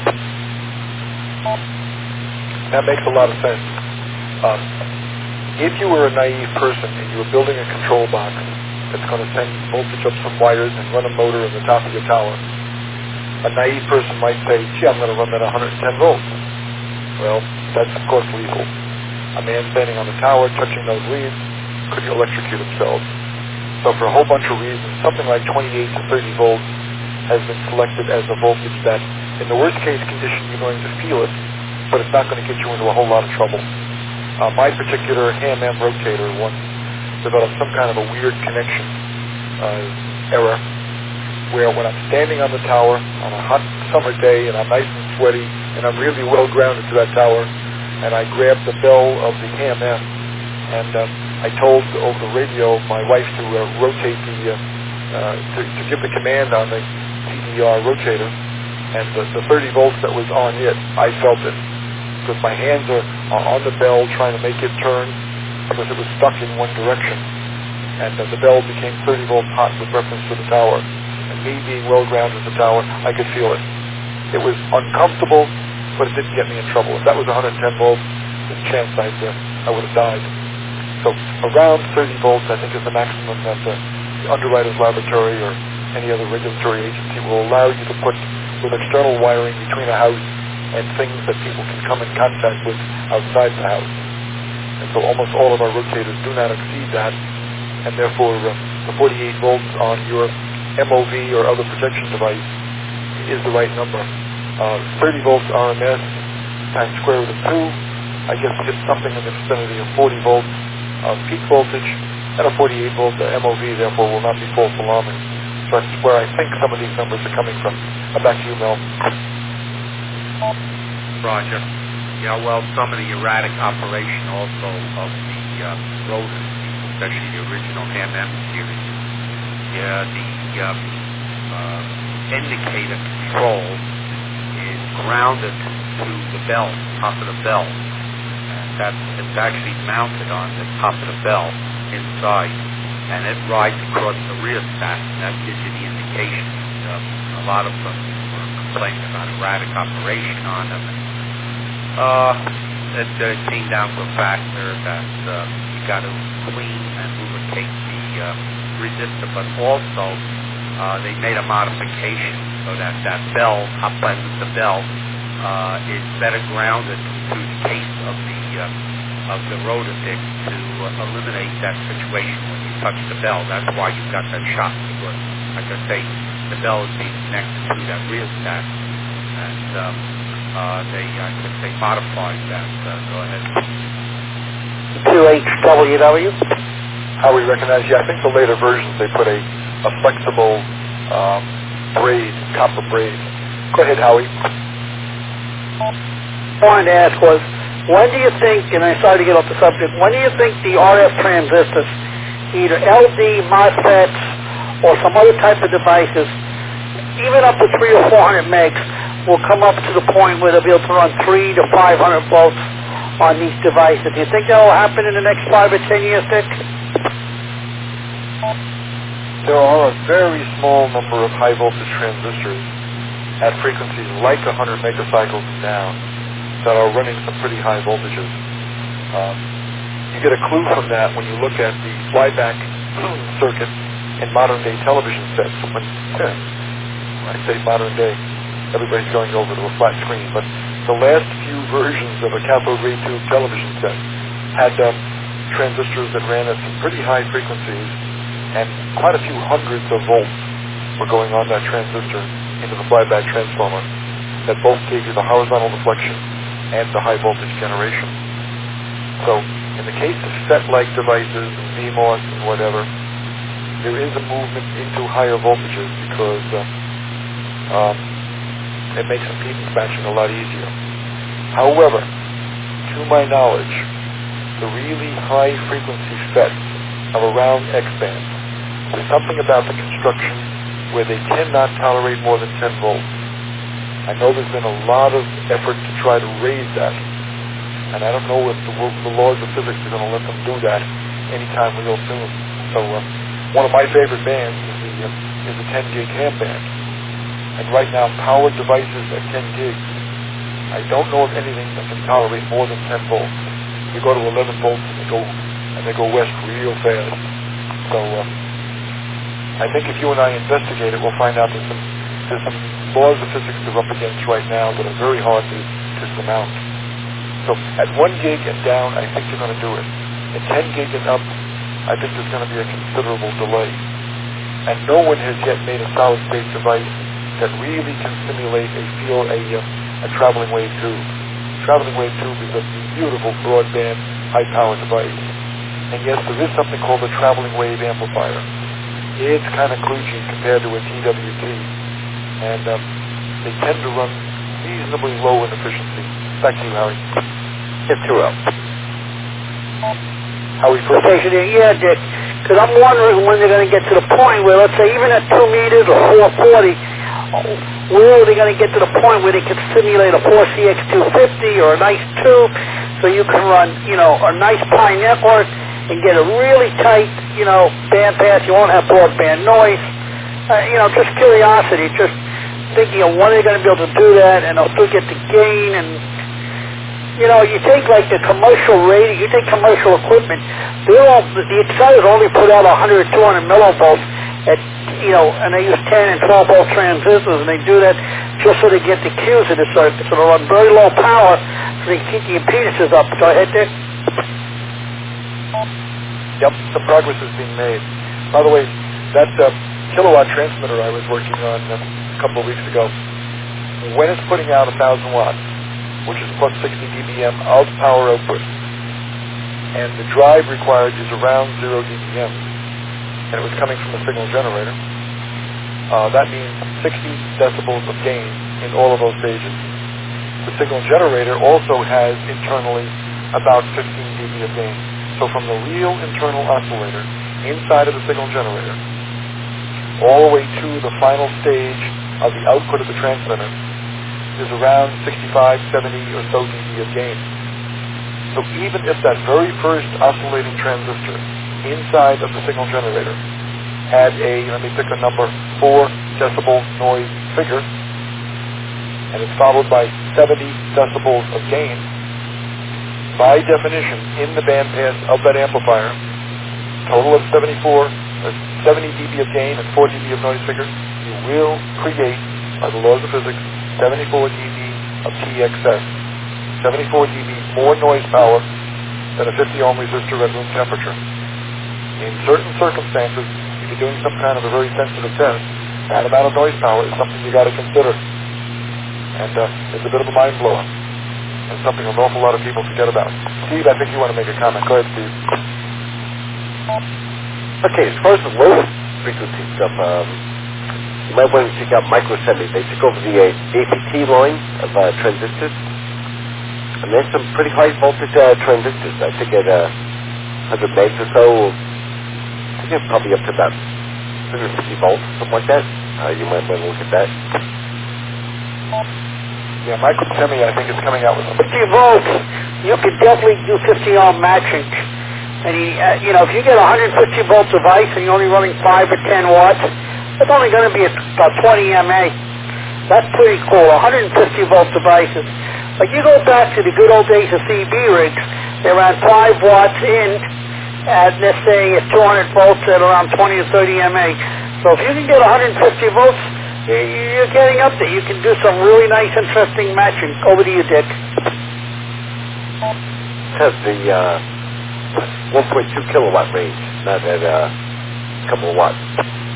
That makes a lot of sense. Um, if you were a naive person and you were building a control box that's going to send voltage up some wires and run a motor in the top of your tower, a naive person might say, gee, I'm going to run that one hundred ten volts. Well, that's of course lethal. A man standing on the tower touching those leads could electrocute himself. So for a whole bunch of reasons, something like twenty-eight to thirty volts has been selected as a voltage that, in the worst case condition, you're going to feel it, but it's not going to get you into a whole lot of trouble. Uh, my particular Ham M rotator once developed some kind of a weird connection uh, error where when I'm standing on the tower on a hot summer day and I'm nice and sweaty and I'm really well grounded to that tower and I grab the bell of the Ham M and um, I told over the radio my wife to uh, rotate the, uh, uh, to, to give the command on the T D R rotator, and the, the thirty volts that was on it, I felt it. Because my hands are, are on the bell trying to make it turn because it was stuck in one direction. And uh, the bell became thirty volts hot with reference to the tower. And me being well grounded at the tower, I could feel it. It was uncomfortable, but it didn't get me in trouble. If that was one hundred ten volts, there's a chance I'd, uh, I would have died. So around thirty volts, I think, is the maximum that uh, the underwriter's laboratory or any other regulatory agency will allow you to put with external wiring between a house and things that people can come in contact with outside the house. And so almost all of our rotators do not exceed that, and therefore uh, the forty-eight volts on your M O V or other protection device is the right number. Uh, thirty volts R M S times square root of two, I guess it's something in the vicinity of forty volts of peak voltage, and a forty-eight volt uh, M O V therefore will not be false alarming. So that's where I think some of these numbers are coming from. Uh, back to you, Mel. Roger. Yeah, well, some of the erratic operation also of the uh, rotors, especially the original Ham M series. Yeah, the um, uh, indicator control is grounded to the bell, top of the bell. And that's, it's actually mounted on the top of the bell inside, and it rides across the rheostat, and that gives you the indication. Uh, a lot of them were complaining about erratic operation on them. Uh, it uh, came down to a factor that uh, you got to clean and lubricate the uh, resistor, but also uh, they made a modification so that that bell, top end of the bell, uh, is better grounded to the case of the uh, of the rotor dick to uh, eliminate that situation when you touch the bell. That's why you've got that shock, because, like I say, the bell is being connected to that rheostat, and um, uh, they, I think they modified that. Uh, go ahead. two H W W? How we recognize, yeah, I think the later versions, they put a, a flexible um, braid, copper braid. Go ahead, Howie. What I wanted to ask was, when do you think, and I'm sorry to get off the subject, when do you think the R F transistors, either L D, MOSFETs, or some other type of devices, even up to three or four hundred megs, will come up to the point where they'll be able to run three to five hundred volts on these devices? Do you think that will happen in the next five or ten years, Dick? There are a very small number of high voltage transistors at frequencies like one hundred megacycles and down that are running some pretty high voltages. Um, you get a clue from that when you look at the flyback circuit in modern day television sets. When, I say modern day, everybody's going over to a flat screen, but the last few versions of a cathode ray tube television set had um, transistors that ran at some pretty high frequencies, and quite a few hundreds of volts were going on that transistor into the flyback transformer that both gave you the horizontal deflection and the high voltage generation. So in the case of set-like devices, V MOS and whatever, there is a movement into higher voltages because uh, um, it makes impedance matching a lot easier. However, to my knowledge, the really high frequency sets of around X band, there's something about the construction where they cannot tolerate more than ten volts. I know there's been a lot of effort to try to raise that, and I don't know if the, the laws of physics are going to let them do that anytime real soon. So uh, one of my favorite bands is the, uh, is the ten gig ham band, and right now powered devices at ten gigs, I don't know of anything that can tolerate more than ten volts. You go to eleven volts and they go and they go west real fast. So uh, I think if you and I investigate it, we'll find out there's some there's some laws of physics they're up against right now that are very hard to, to surmount. So at one gig and down, I think you're going to do it. At ten gig and up, I think there's going to be a considerable delay. And no one has yet made a solid-state device that really can simulate a feel a, uh, a traveling wave tube. Traveling wave tube is a beautiful broadband, high-power device. And yes, there is something called a traveling wave amplifier. It's kind of kludgy compared to a T W T. And um, they tend to run reasonably low in efficiency. Back to you, Howie. It's too low. Howie, first. Okay, yeah, Dick. Because I'm wondering when they're going to get to the point where, let's say, even at two meters or four forty, where are they going to get to the point where they can simulate a four C X two fifty or a nice tube, so you can run, you know, a nice Pi network and get a really tight, you know, band pass. You won't have broadband noise. Uh, you know, just curiosity, just thinking of when they're going to be able to do that, and they'll still get the gain. And you know, you take like the commercial radio, you take commercial equipment. They all the exciters only put out one hundred, two hundred millivolts at, you know, and they use ten and twelve volt transistors, and they do that just so they get the Qs in the circuit, so they run very low power, so they keep the impedances up. Go ahead, Dick. Yep, some progress is being made. By the way, that uh, kilowatt transmitter I was working on uh, a couple of weeks ago, when it's putting out one thousand watts, which is plus sixty D B M of power output, and the drive required is around zero D B M, and it was coming from a signal generator, uh, that means sixty decibels of gain in all of those stages. The signal generator also has internally about fifteen D B of gain. So from the real internal oscillator inside of the signal generator all the way to the final stage of the output of the transmitter is around sixty-five, seventy or so D B of gain. So even if that very first oscillating transistor inside of the signal generator had a, let me pick a number, four decibel noise figure, and it's followed by seventy decibels of gain, by definition, in the bandpass of that amplifier, total of seventy-four, uh, seventy D B of gain and four D B of noise figure, you will create, by the laws of physics, seventy-four D B of T X S. seventy-four D B more noise power than a fifty ohm resistor at room temperature. In certain circumstances, if you're doing some kind of a very sensitive test, that amount of noise power is something you got to consider. And uh, it's a bit of a mind blower. And something an awful lot of people forget about. Steve, I think you want to make a comment. Go ahead, Steve. Okay, as far as the low frequency stuff, um, you might want to check out Microsemi. They took over the uh, A P T line of uh, transistors. And there's some pretty high voltage uh, transistors. I think at uh, one hundred megs or so, I think it's probably up to about one hundred fifty volts, something like that. Uh, you might want to look at that. Yeah, Microsemi, I think, is coming out with fifty volts, you could definitely do fifty ohm matching. And, you, uh, you know, if you get a one hundred fifty volt device and you're only running five or ten watts, it's only going to be about twenty M A. That's pretty cool, one hundred fifty volt devices. Like you go back to the good old days of C B rigs, they ran five watts in at, let's say, at two hundred volts at around twenty or thirty M A. So if you can get one hundred fifty volts, you're getting up there. You can do some really nice, interesting matching. Over to you, Dick. It has the uh, one point two kilowatt range, not at a uh, couple of watts.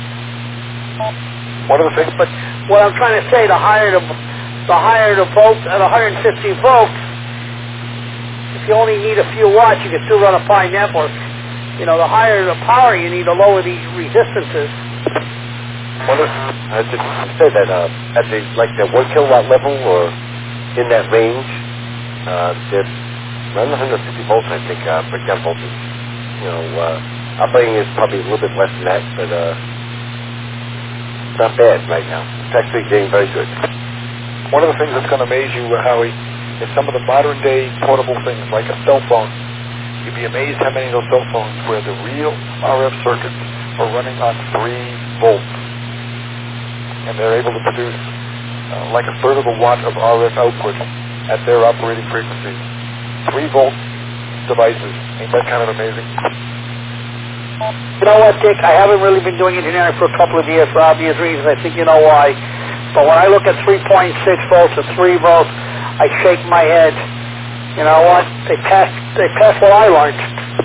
one of the things. But what I'm trying to say, the higher the, the higher the volts at one hundred fifty volts, if you only need a few watts, you can still run a Pi network. You know, the higher the power you need, the lower the resistances. Well, I just say that uh, at the like the one kilowatt level or in that range, uh, they're around one hundred fifty volts, I think, uh, breakdown voltage. You know, uh, operating is probably a little bit less than that, but uh, it's not bad right now. It's actually getting very good. One of the things that's going to amaze you, Howie, is some of the modern day portable things, like a cell phone. You'd be amazed how many of those cell phones where the real R F circuits are running on three volts. And they're able to produce uh, like a third of a watt of R F output at their operating frequencies. Three volt devices. Ain't that kind of amazing? You know what, Dick? I haven't really been doing engineering for a couple of years for obvious reasons. I think you know why. But when I look at three point six volts and three volts, I shake my head. You know what? They passed, they passed what I learned.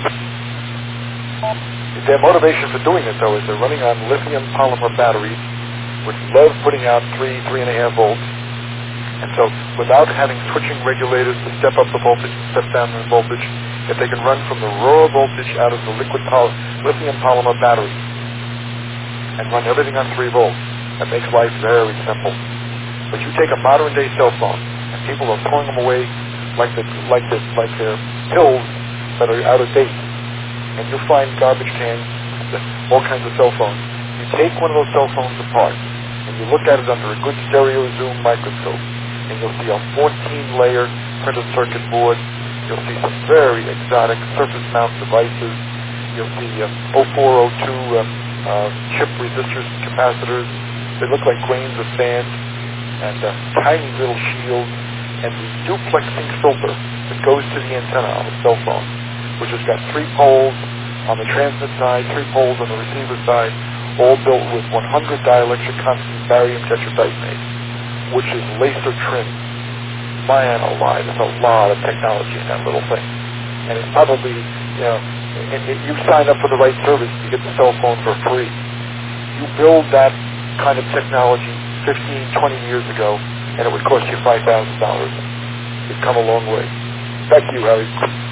Their motivation for doing it, though, is they're running on lithium polymer batteries, which love putting out three, three and a half volts. And so without having switching regulators to step up the voltage and step down the voltage, if they can run from the raw voltage out of the liquid poly- lithium polymer battery and run everything on three volts, that makes life very simple. But you take a modern day cell phone, and people are throwing them away like the, like the, like they're pills that are out of date. And you'll find garbage cans, all kinds of cell phones. You take one of those cell phones apart, and you look at it under a good stereo zoom microscope, and you'll see a fourteen layer printed circuit board. You'll see some very exotic surface mount devices. You'll see uh, oh four oh two uh, uh, chip resistors and capacitors. They look like grains of sand, and uh, tiny little shields, and the duplexing filter that goes to the antenna on the cell phone, which has got three poles on the transmit side, three poles on the receiver side, all built with one hundred dielectric constant barium tetratitanate, which is laser trimmed. Man alive, there's a lot of technology in that little thing. And it's probably, you know, if you sign up for the right service, you get the cell phone for free. You build that kind of technology fifteen, twenty years ago, and it would cost you five thousand dollars. You've come a long way. Back to you, Harry.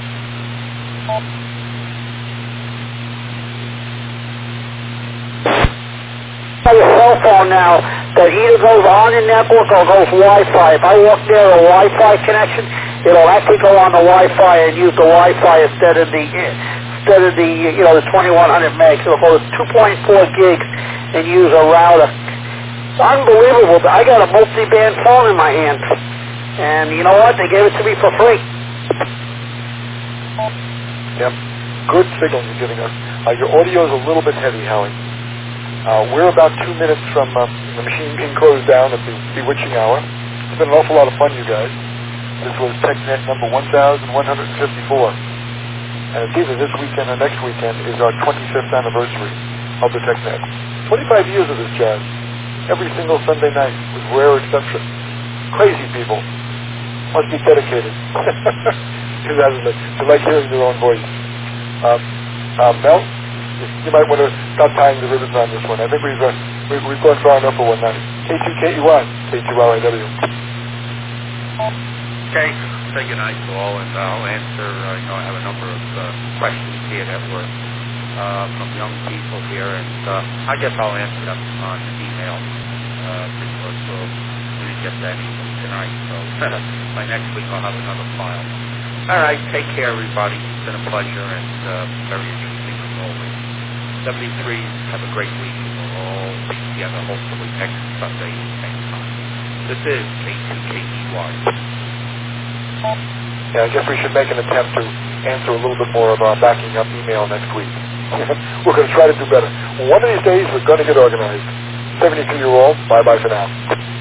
Your cell phone now that either goes on in network or goes Wi-Fi. If I walk near a Wi-Fi connection, it'll actually go on the Wi-Fi and use the Wi-Fi instead of the instead of the you know the twenty-one hundred megs. It'll go to two point four gigs and use a router. It's unbelievable. I got a multi-band phone in my hand, and you know what? They gave it to me for free. Yep. Good signal you're giving us. Uh, your audio is a little bit heavy, Howie. Uh, we're about two minutes from uh, the machine being closed down at the bewitching hour. It's been an awful lot of fun, you guys. This was TechNet number one thousand one hundred fifty-four. And it's either this weekend or next weekend is our twenty-fifth anniversary of the TechNet. twenty-five years of this jazz. Every single Sunday night, with rare exception. Crazy people. Must be dedicated. Because they like hearing their own voice. Um, uh, Mel? You might want to start tying the ribbons on this one. I think we've uh, we, we've gone far enough for one night. K two K E Y, K two R I W. Okay, say goodnight to all, and I'll answer, uh, you know, I have a number of uh, questions here that were uh, from young people here, and uh, I guess I'll answer them on email uh, because uh, we didn't get to any of them tonight, so by next week I'll have another file. All right, take care, everybody. It's been a pleasure and uh, very interesting as always. seventy-three, have a great week. We'll all be together hopefully next Sunday at the same time. This is K two K E Y. Yeah, I guess we should make an attempt to answer a little bit more of our backing up email next week. We're going to try to do better. One of these days, we're going to get organized. seventy-two-year-old, bye-bye for now.